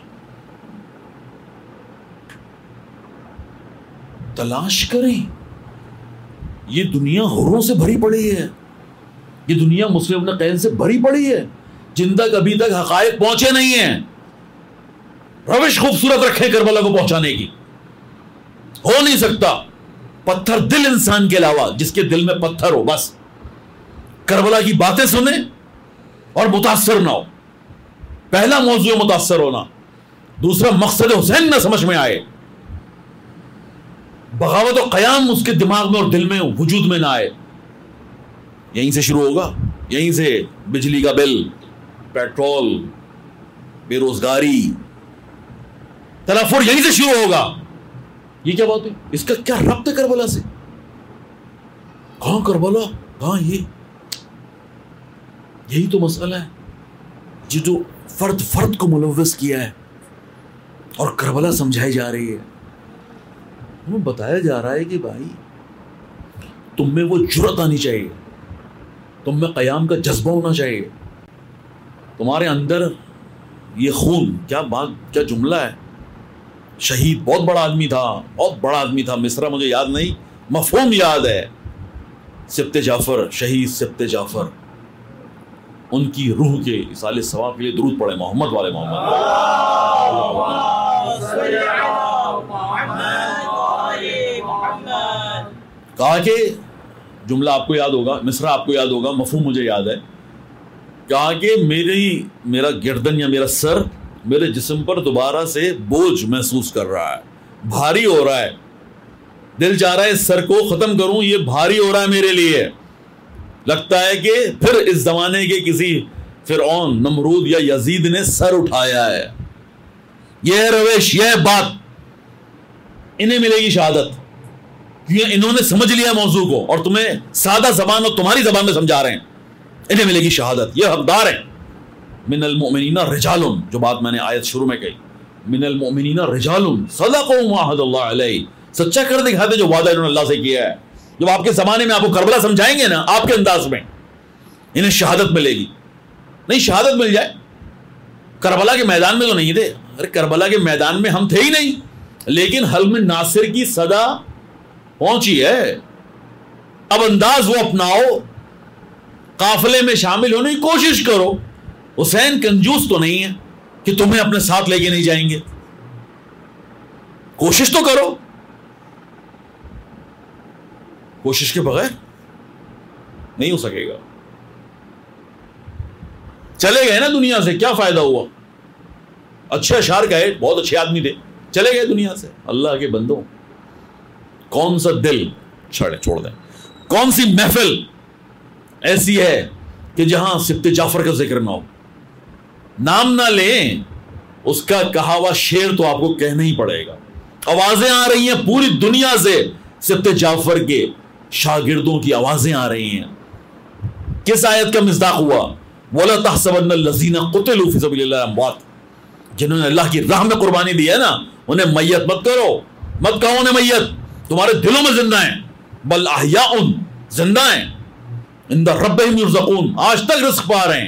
Speaker 2: تلاش کریں, یہ دنیا حوروں سے بھری پڑی ہے, یہ دنیا مسلم ابن قین سے بھری پڑی ہے, جن تک ابھی تک حقائق پہنچے نہیں ہیں. روش خوبصورت رکھے کربلا کو پہنچانے کی, ہو نہیں سکتا. پتھر دل انسان کے علاوہ جس کے دل میں پتھر ہو, بس کربلا کی باتیں سنیں اور متاثر نہ ہو. پہلا موضوع متاثر ہونا, دوسرا مقصد حسین نہ سمجھ میں آئے, بغاوت و قیام اس کے دماغ میں اور دل میں وجود میں نہ آئے. یہیں سے شروع ہوگا, یہیں سے بجلی کا بل, پیٹرول, بے روزگاری, تنافر یہیں سے شروع ہوگا. یہ کیا بات ہے؟ اس کا کیا ربط ہے کربلا سے؟ کہاں کربلا, کہاں یہی تو مسئلہ ہے جو فرد کو ملوث کیا ہے, اور کربلا سمجھائی جا رہی ہے. ہمیں بتایا جا رہا ہے کہ بھائی تم میں وہ جرأت آنی چاہیے, تم میں قیام کا جذبہ ہونا چاہیے, تمہارے اندر یہ خون. کیا بات, کیا جملہ ہے. شہید بہت بڑا آدمی تھا, بہت بڑا آدمی تھا, مصرع مجھے یاد نہیں, مفہوم یاد ہے. سبط جعفر, شہید سبط جعفر, ان کی روح کے اصال ثواب کے لیے درود پڑھے محمد والے محمد. کہا کہ جملہ آپ کو یاد ہوگا, مصرع آپ کو یاد ہوگا, مفہوم مجھے یاد ہے. کہا کہ میرا گردن یا میرا سر میرے جسم پر دوبارہ سے بوجھ محسوس کر رہا ہے, بھاری ہو رہا ہے. دل چاہ رہا ہے اس سر کو ختم کروں, یہ بھاری ہو رہا ہے میرے لیے. لگتا ہے کہ پھر اس زمانے کے کسی فرعون, نمرود یا یزید نے سر اٹھایا ہے. یہ ہے روش, یہ ہے بات. انہیں ملے گی شہادت, کیونکہ انہوں نے سمجھ لیا موضوع کو اور تمہیں سادہ زبان اور تمہاری زبان میں سمجھا رہے ہیں. انہیں ملے گی شہادت, یہ حقدار ہیں. من المؤمنین رجال, جو بات میں نے آیت شروع میں کہی, من المؤمنین رجال صدقوا ما عهد اللہ علیہ, سچا کر دکھاتے جو وعدہ انہوں نے اللہ سے کیا ہے. جب آپ کے زمانے میں آپ کو کربلا سمجھائیں گے نا آپ کے انداز میں, انہیں شہادت ملے گی. نہیں شہادت مل جائے, کربلا کے میدان میں تو نہیں تھے. ارے کربلا کے میدان میں ہم تھے ہی نہیں, لیکن حلم ناصر کی صدا پہنچی ہے. اب انداز وہ اپناؤ, قافلے میں شامل ہونے کی کوشش کرو. حسین کنجوس تو نہیں ہے کہ تمہیں اپنے ساتھ لے کے نہیں جائیں گے. کوشش تو کرو. کوشش کے بغیر نہیں ہو سکے گا. چلے گئے نا دنیا سے, کیا فائدہ ہوا؟ اچھے اشعار کہے, بہت اچھے آدمی تھے, چلے گئے دنیا سے. اللہ کے بندوں, کون سا دل چھوڑ دیں, کون سی محفل ایسی ہے کہ جہاں سبط جعفر کا ذکر نہ ہو؟ نام نہ لیں, اس کا کہا ہوا شعر تو آپ کو کہنا ہی پڑے گا. آوازیں آ رہی ہیں پوری دنیا سے, سبط جعفر کے شاگردوں کی آوازیں آ رہی ہیں. کس آیت کا مصداق ہوا؟ وَلَا تَحْسَبَنَّ الَّذِينَ قُتِلُوا فِي سَبِيلِ اللَّهِ أَمْوَاتٌ. جنہوں نے اللہ کی راہ میں قربانی دی ہے نا, انہیں میت مت کرو, مت کہو انہیں میت, تمہارے دلوں میں زندہ ہیں. بل احیاء, زندہ ہیں, عند ربہم یرزقون, آج تک رزق پا رہے ہیں.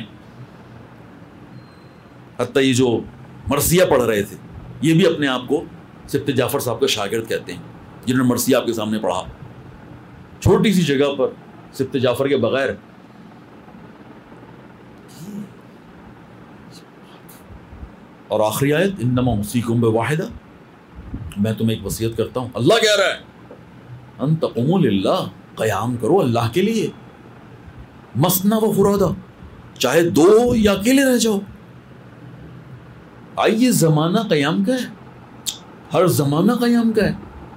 Speaker 2: حتیٰ یہ جو مرثیہ پڑھ رہے تھے, یہ بھی اپنے آپ کو سبط جعفر صاحب کا شاگرد کہتے ہیں, جنہوں نے مرثیہ آپ کے سامنے پڑھا. چھوٹی سی جگہ پر سبط جعفر کے بغیر. اور آخری آیت, انما اوصیکم بواحدہ, میں تمہیں ایک وصیت کرتا ہوں. اللہ کہہ رہا ہے ان تقوموا للہ, قیام کرو اللہ کے لیے, مثنی و فرادا, چاہے دو یا اکیلے رہ جاؤ. آئیے زمانہ قیام کا ہے, ہر زمانہ قیام کا ہے.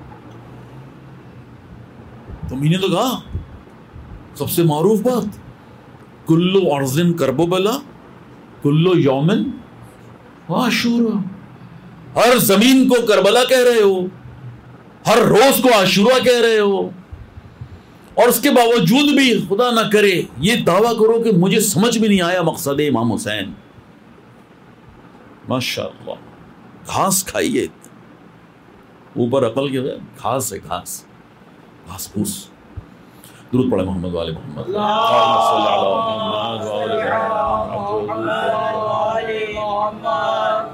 Speaker 2: تمہیں نے تو کہا سب سے معروف بات, کلو ارض کرب و بلا کلو یومن عاشورا. ہر زمین کو کربلا کہہ رہے ہو, ہر روز کو عاشورا کہہ رہے ہو, اور اس کے باوجود بھی خدا نہ کرے یہ دعویٰ کرو کہ مجھے سمجھ بھی نہیں آیا مقصد امام حسین. ماشاء اللہ, گھاس کھائیے, اوپر عقل کے گھاس ہے, گھاس گھاس پھوس. درود پڑھے محمد والے محمد, اللہم صلی علی محمد وآل محمد.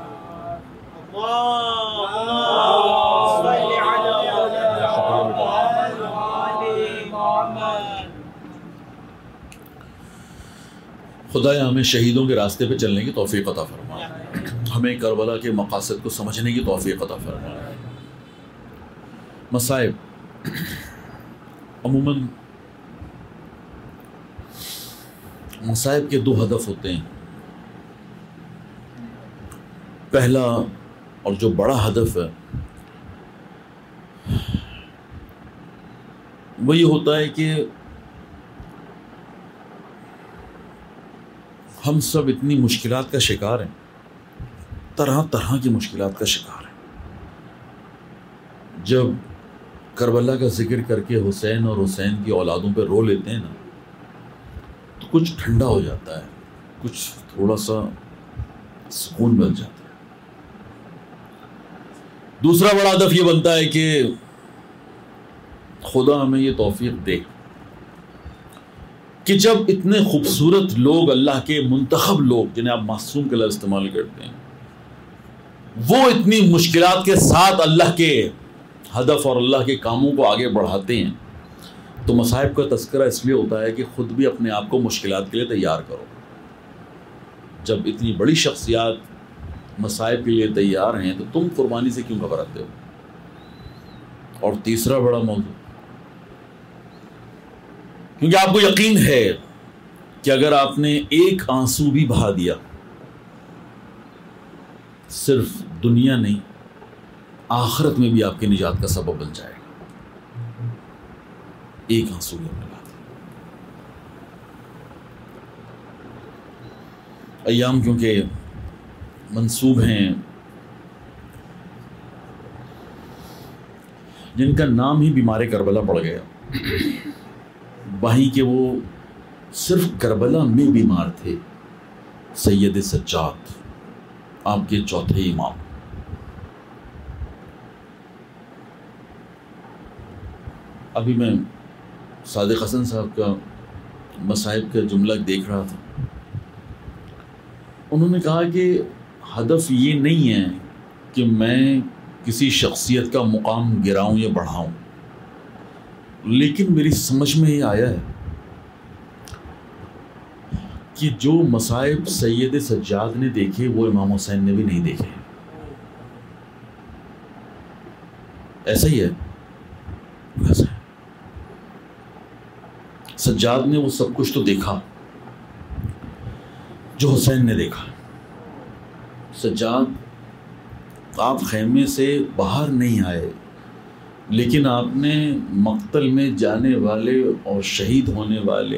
Speaker 2: خدایا ہمیں شہیدوں کے راستے پہ چلنے کی توفیق عطا فرما, ہمیں کربلا کے مقاصد کو سمجھنے کی توفیق عطا فرما. مصائب عموماً مصائب کے دو ہدف ہوتے ہیں. پہلا اور جو بڑا ہدف ہے وہ یہ ہوتا ہے کہ ہم سب اتنی مشکلات کا شکار ہیں, طرح طرح کی مشکلات کا شکار ہیں. جب کربلا کا ذکر کر کے حسین اور حسین کی اولادوں پہ رو لیتے ہیں نا, تو کچھ ٹھنڈا ہو جاتا ہے, کچھ تھوڑا سا سکون مل جاتا ہے. دوسرا بڑا ہدف یہ بنتا ہے کہ خدا ہمیں یہ توفیق دے کہ جب اتنے خوبصورت لوگ, اللہ کے منتخب لوگ جنہیں آپ معصوم کا لفظ استعمال کرتے ہیں, وہ اتنی مشکلات کے ساتھ اللہ کے ہدف اور اللہ کے کاموں کو آگے بڑھاتے ہیں, تو مصائب کا تذکرہ اس لیے ہوتا ہے کہ خود بھی اپنے آپ کو مشکلات کے لیے تیار کرو. جب اتنی بڑی شخصیات مصائب کے لیے تیار ہیں تو تم قربانی سے کیوں گھبراتے ہو؟ اور تیسرا بڑا موضوع, کیونکہ آپ کو یقین ہے کہ اگر آپ نے ایک آنسو بھی بہا دیا, صرف دنیا نہیں آخرت میں بھی آپ کی نجات کا سبب بن جائے گا. ایک آنسو بھی بہا دیا. ایام کیونکہ منسوب ہیں جن کا نام ہی بیمار کربلا پڑ گیا, وہیں کہ وہ صرف کربلا میں بیمار تھے. سید سجاد آپ کے چوتھے امام. ابھی میں صادق حسن صاحب کا مصائب کا جملہ دیکھ رہا تھا. انہوں نے کہا کہ ہدف یہ نہیں ہے کہ میں کسی شخصیت کا مقام گراؤں یا بڑھاؤں, لیکن میری سمجھ میں یہ آیا ہے کہ جو مصائب سید سجاد نے دیکھے وہ امام حسین نے بھی نہیں دیکھے. ایسا ہی ہے ویسا ہے. سجاد نے وہ سب کچھ تو دیکھا جو حسین نے دیکھا. سجاد آپ خیمے سے باہر نہیں آئے، لیکن آپ نے مقتل میں جانے والے اور شہید ہونے والے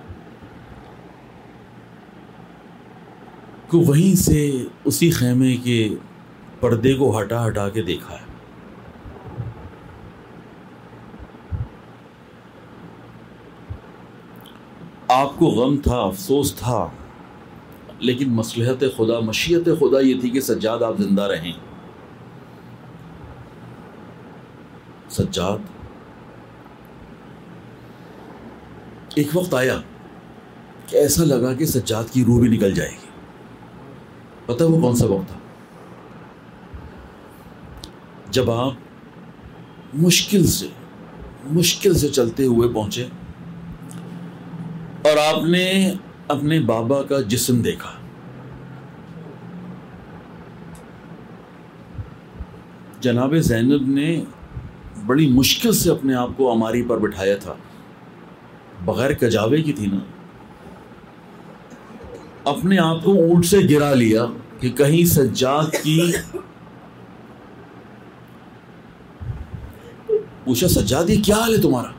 Speaker 2: کو وہیں سے اسی خیمے کے پردے کو ہٹا ہٹا کے دیکھا ہے. آپ کو غم تھا، افسوس تھا، لیکن مصلحت خدا، مشیت خدا یہ تھی کہ سجاد آپ زندہ رہیں. سجاد ایک وقت آیا کہ ایسا لگا کہ سجاد کی روح بھی نکل جائے گی. پتہ وہ کون سا وقت تھا؟ جب آپ مشکل سے چلتے ہوئے پہنچے اور آپ نے اپنے بابا کا جسم دیکھا. جناب زینب نے بڑی مشکل سے اپنے آپ کو الماری پر بٹھایا تھا، بغیر کجاوے کی تھی نا. اپنے آپ کو اونٹ سے گرا لیا کہ کہیں سجاد کی. پوچھا سجاد یہ کیا حال ہے تمہارا؟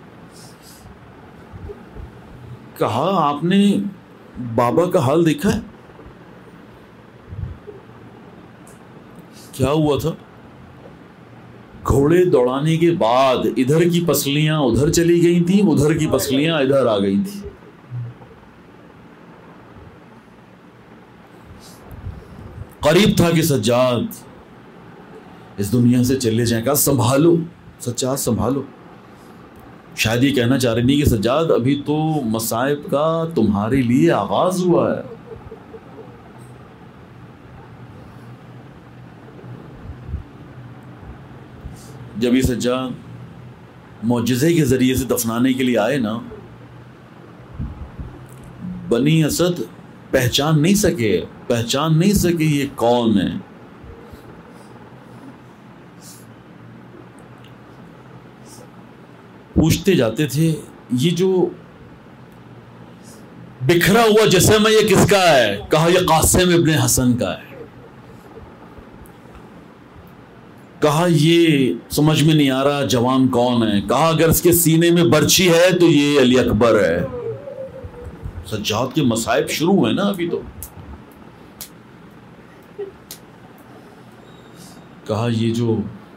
Speaker 2: کہا آپ نے بابا کا حال دیکھا ہے؟ کیا ہوا تھا؟ گھوڑے دوڑانے کے بعد ادھر کی پسلیاں ادھر چلی گئی تھیں، ادھر کی پسلیاں ادھر آ گئی تھیں. قریب تھا کہ سجاد اس دنیا سے چلے جائیں. کہا سنبھالو سجاد سنبھالو. شاید یہ کہنا چاہ رہی نہیں کہ سجاد ابھی تو مصائب کا تمہارے لیے آغاز ہوا ہے. جب یہ سجاد معجزے کے ذریعے سے دفنانے کے لیے آئے نا، بنی اسد پہچان نہیں سکے یہ کون ہے. پوچھتے جاتے تھے یہ جو بکھرا ہوا جسم ہے یہ کس کا ہے؟ کہا یہ قاسم ابن حسن کا ہے. کہا یہ سمجھ میں نہیں آ رہا جوان کون ہے. کہا اگر اس کے سینے میں برچھی ہے تو یہ علی اکبر ہے. سجاد کے مصائب شروع ہیں نا ابھی تو. کہا یہ جو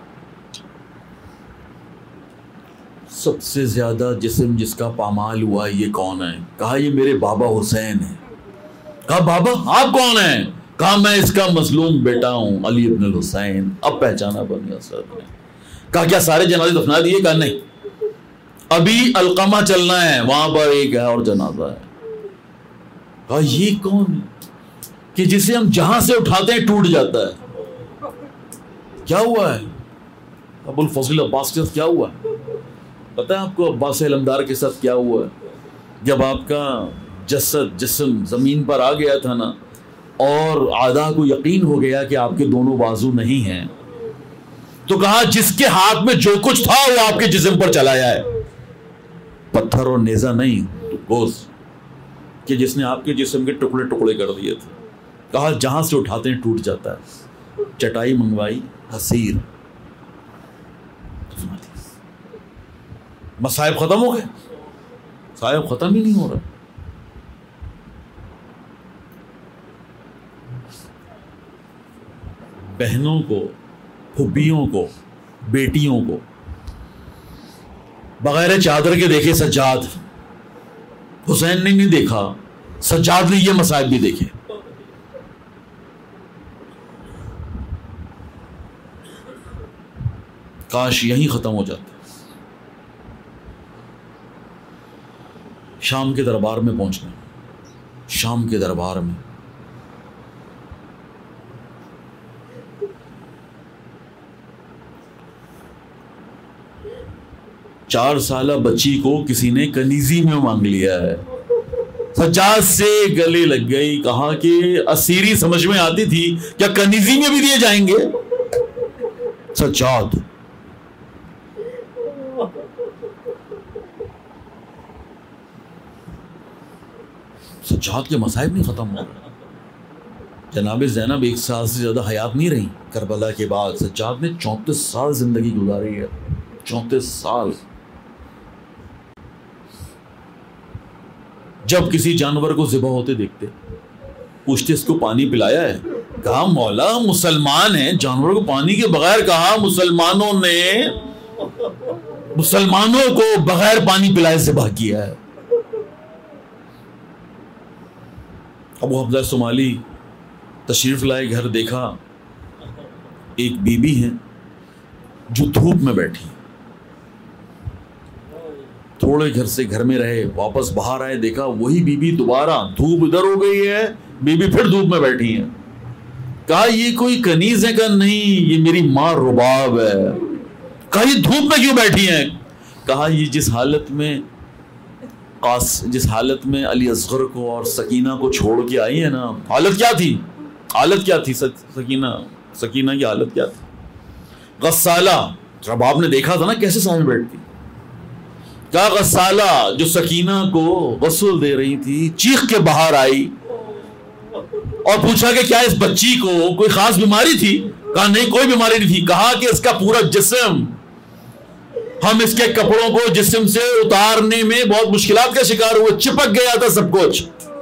Speaker 2: سب سے زیادہ جسم جس کا پامال ہوا ہے یہ کون ہے؟ کہا یہ میرے بابا حسین ہے. کہا بابا آپ کون ہیں؟ کہا میں اس کا مظلوم بیٹا ہوں علی ابن الحسین. اب پہچانا بنی اسد نے. کہا کیا سارے جنازے دفنا دیے؟ کہا نہیں، ابھی القمہ چلنا ہے، وہاں پر ایک ہے اور جنازہ ہے. کہا یہ کون ہے کہ جسے ہم جہاں سے اٹھاتے ہیں ٹوٹ جاتا ہے؟ کیا ہوا ہے؟ ابو الفضل عباس کے ساتھ کیا ہوا ہے؟ پتہ ہے آپ کو عباس علمدار کے ساتھ کیا ہوا ہے؟ جب آپ کا جسم زمین پر آ گیا تھا نا اور اعداء کو یقین ہو گیا کہ آپ کے دونوں بازو نہیں ہیں، تو کہا جس کے ہاتھ میں جو کچھ تھا وہ آپ کے جسم پر چلایا ہے، پتھر اور نیزہ نہیں تو گوز، کہ جس نے آپ کے جسم کے ٹکڑے ٹکڑے کر دیے تھے. کہا جہاں سے اٹھاتے ہیں ٹوٹ جاتا ہے. چٹائی منگوائی، حسیر، مصائب ختم ہو گئے. صاحب ختم ہی نہیں ہو رہا. بہنوں کو، پھوپھیوں کو، بیٹیوں کو بغیر چادر کے دیکھے سجاد. حسین نے نہیں دیکھا، سجاد نے یہ مصائب بھی دیکھے. کاش یہیں ختم ہو جاتے. شام کے دربار میں پہنچنا، شام کے دربار میں 4 سالہ بچی کو کسی نے کنیزی میں مانگ لیا ہے. سجاد سے گلے لگ گئی. کہا کہ اسیری سمجھ میں آتی تھی, کیا کنیزی میں بھی دیے جائیں گے؟ سجاد کے مصائب نہیں ختم ہو. جناب زینب 1 سال سے زیادہ حیات نہیں رہی کربلا کے بعد. سجاد نے 34 سال زندگی گزاری ہے. 34 سال. جب کسی جانور کو ذبح ہوتے دیکھتے, پوچھتے اس کو پانی پلایا ہے؟ کہا مولا مسلمان ہیں, جانور کو پانی کے بغیر. کہا مسلمانوں نے مسلمانوں کو بغیر پانی پلائے ذبح کیا ہے. ابو حمزہ صومالی تشریف لائے گھر, دیکھا ایک بی بی ہے جو دھوپ میں بیٹھی. تھوڑے گھر میں رہے, واپس باہر آئے, دیکھا وہی بی بی دوبارہ, دھوپ ادھر ہو گئی ہے, بی بی پھر دھوپ میں بیٹھی ہیں. کہا یہ کوئی کنیز ہے؟ کہ نہیں, یہ میری ماں رباب ہے. کہا یہ دھوپ میں کیوں بیٹھی ہیں؟ کہا یہ جس حالت میں علی اصغر کو اور سکینہ کو چھوڑ کے آئی ہے نا, حالت کیا تھی سکینہ کی حالت کیا تھی؟ غسالہ, رباب نے دیکھا تھا نا کیسے سامنے بیٹھتی. کہا غسالہ جو سکینہ کو غسل دے رہی تھی چیخ کے باہر آئی اور پوچھا کہ کیا اس بچی کو کوئی خاص بیماری تھی؟ کہا نہیں کوئی بیماری نہیں تھی. کہا کہ اس کا پورا جسم, ہم اس کے کپڑوں کو جسم سے اتارنے میں بہت مشکلات کا شکار ہوئے, چپک گیا تھا سب کچھ.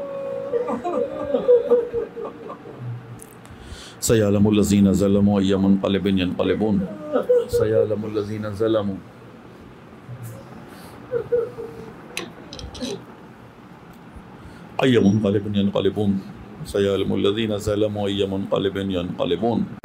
Speaker 2: سیعلم الذین ظلموا ای منقلب ینقلبون. سیعلم الذین ظلموا ای منقلب ینقلبون. سیعلم الذین ظلموا ای منقلب ینقلبون.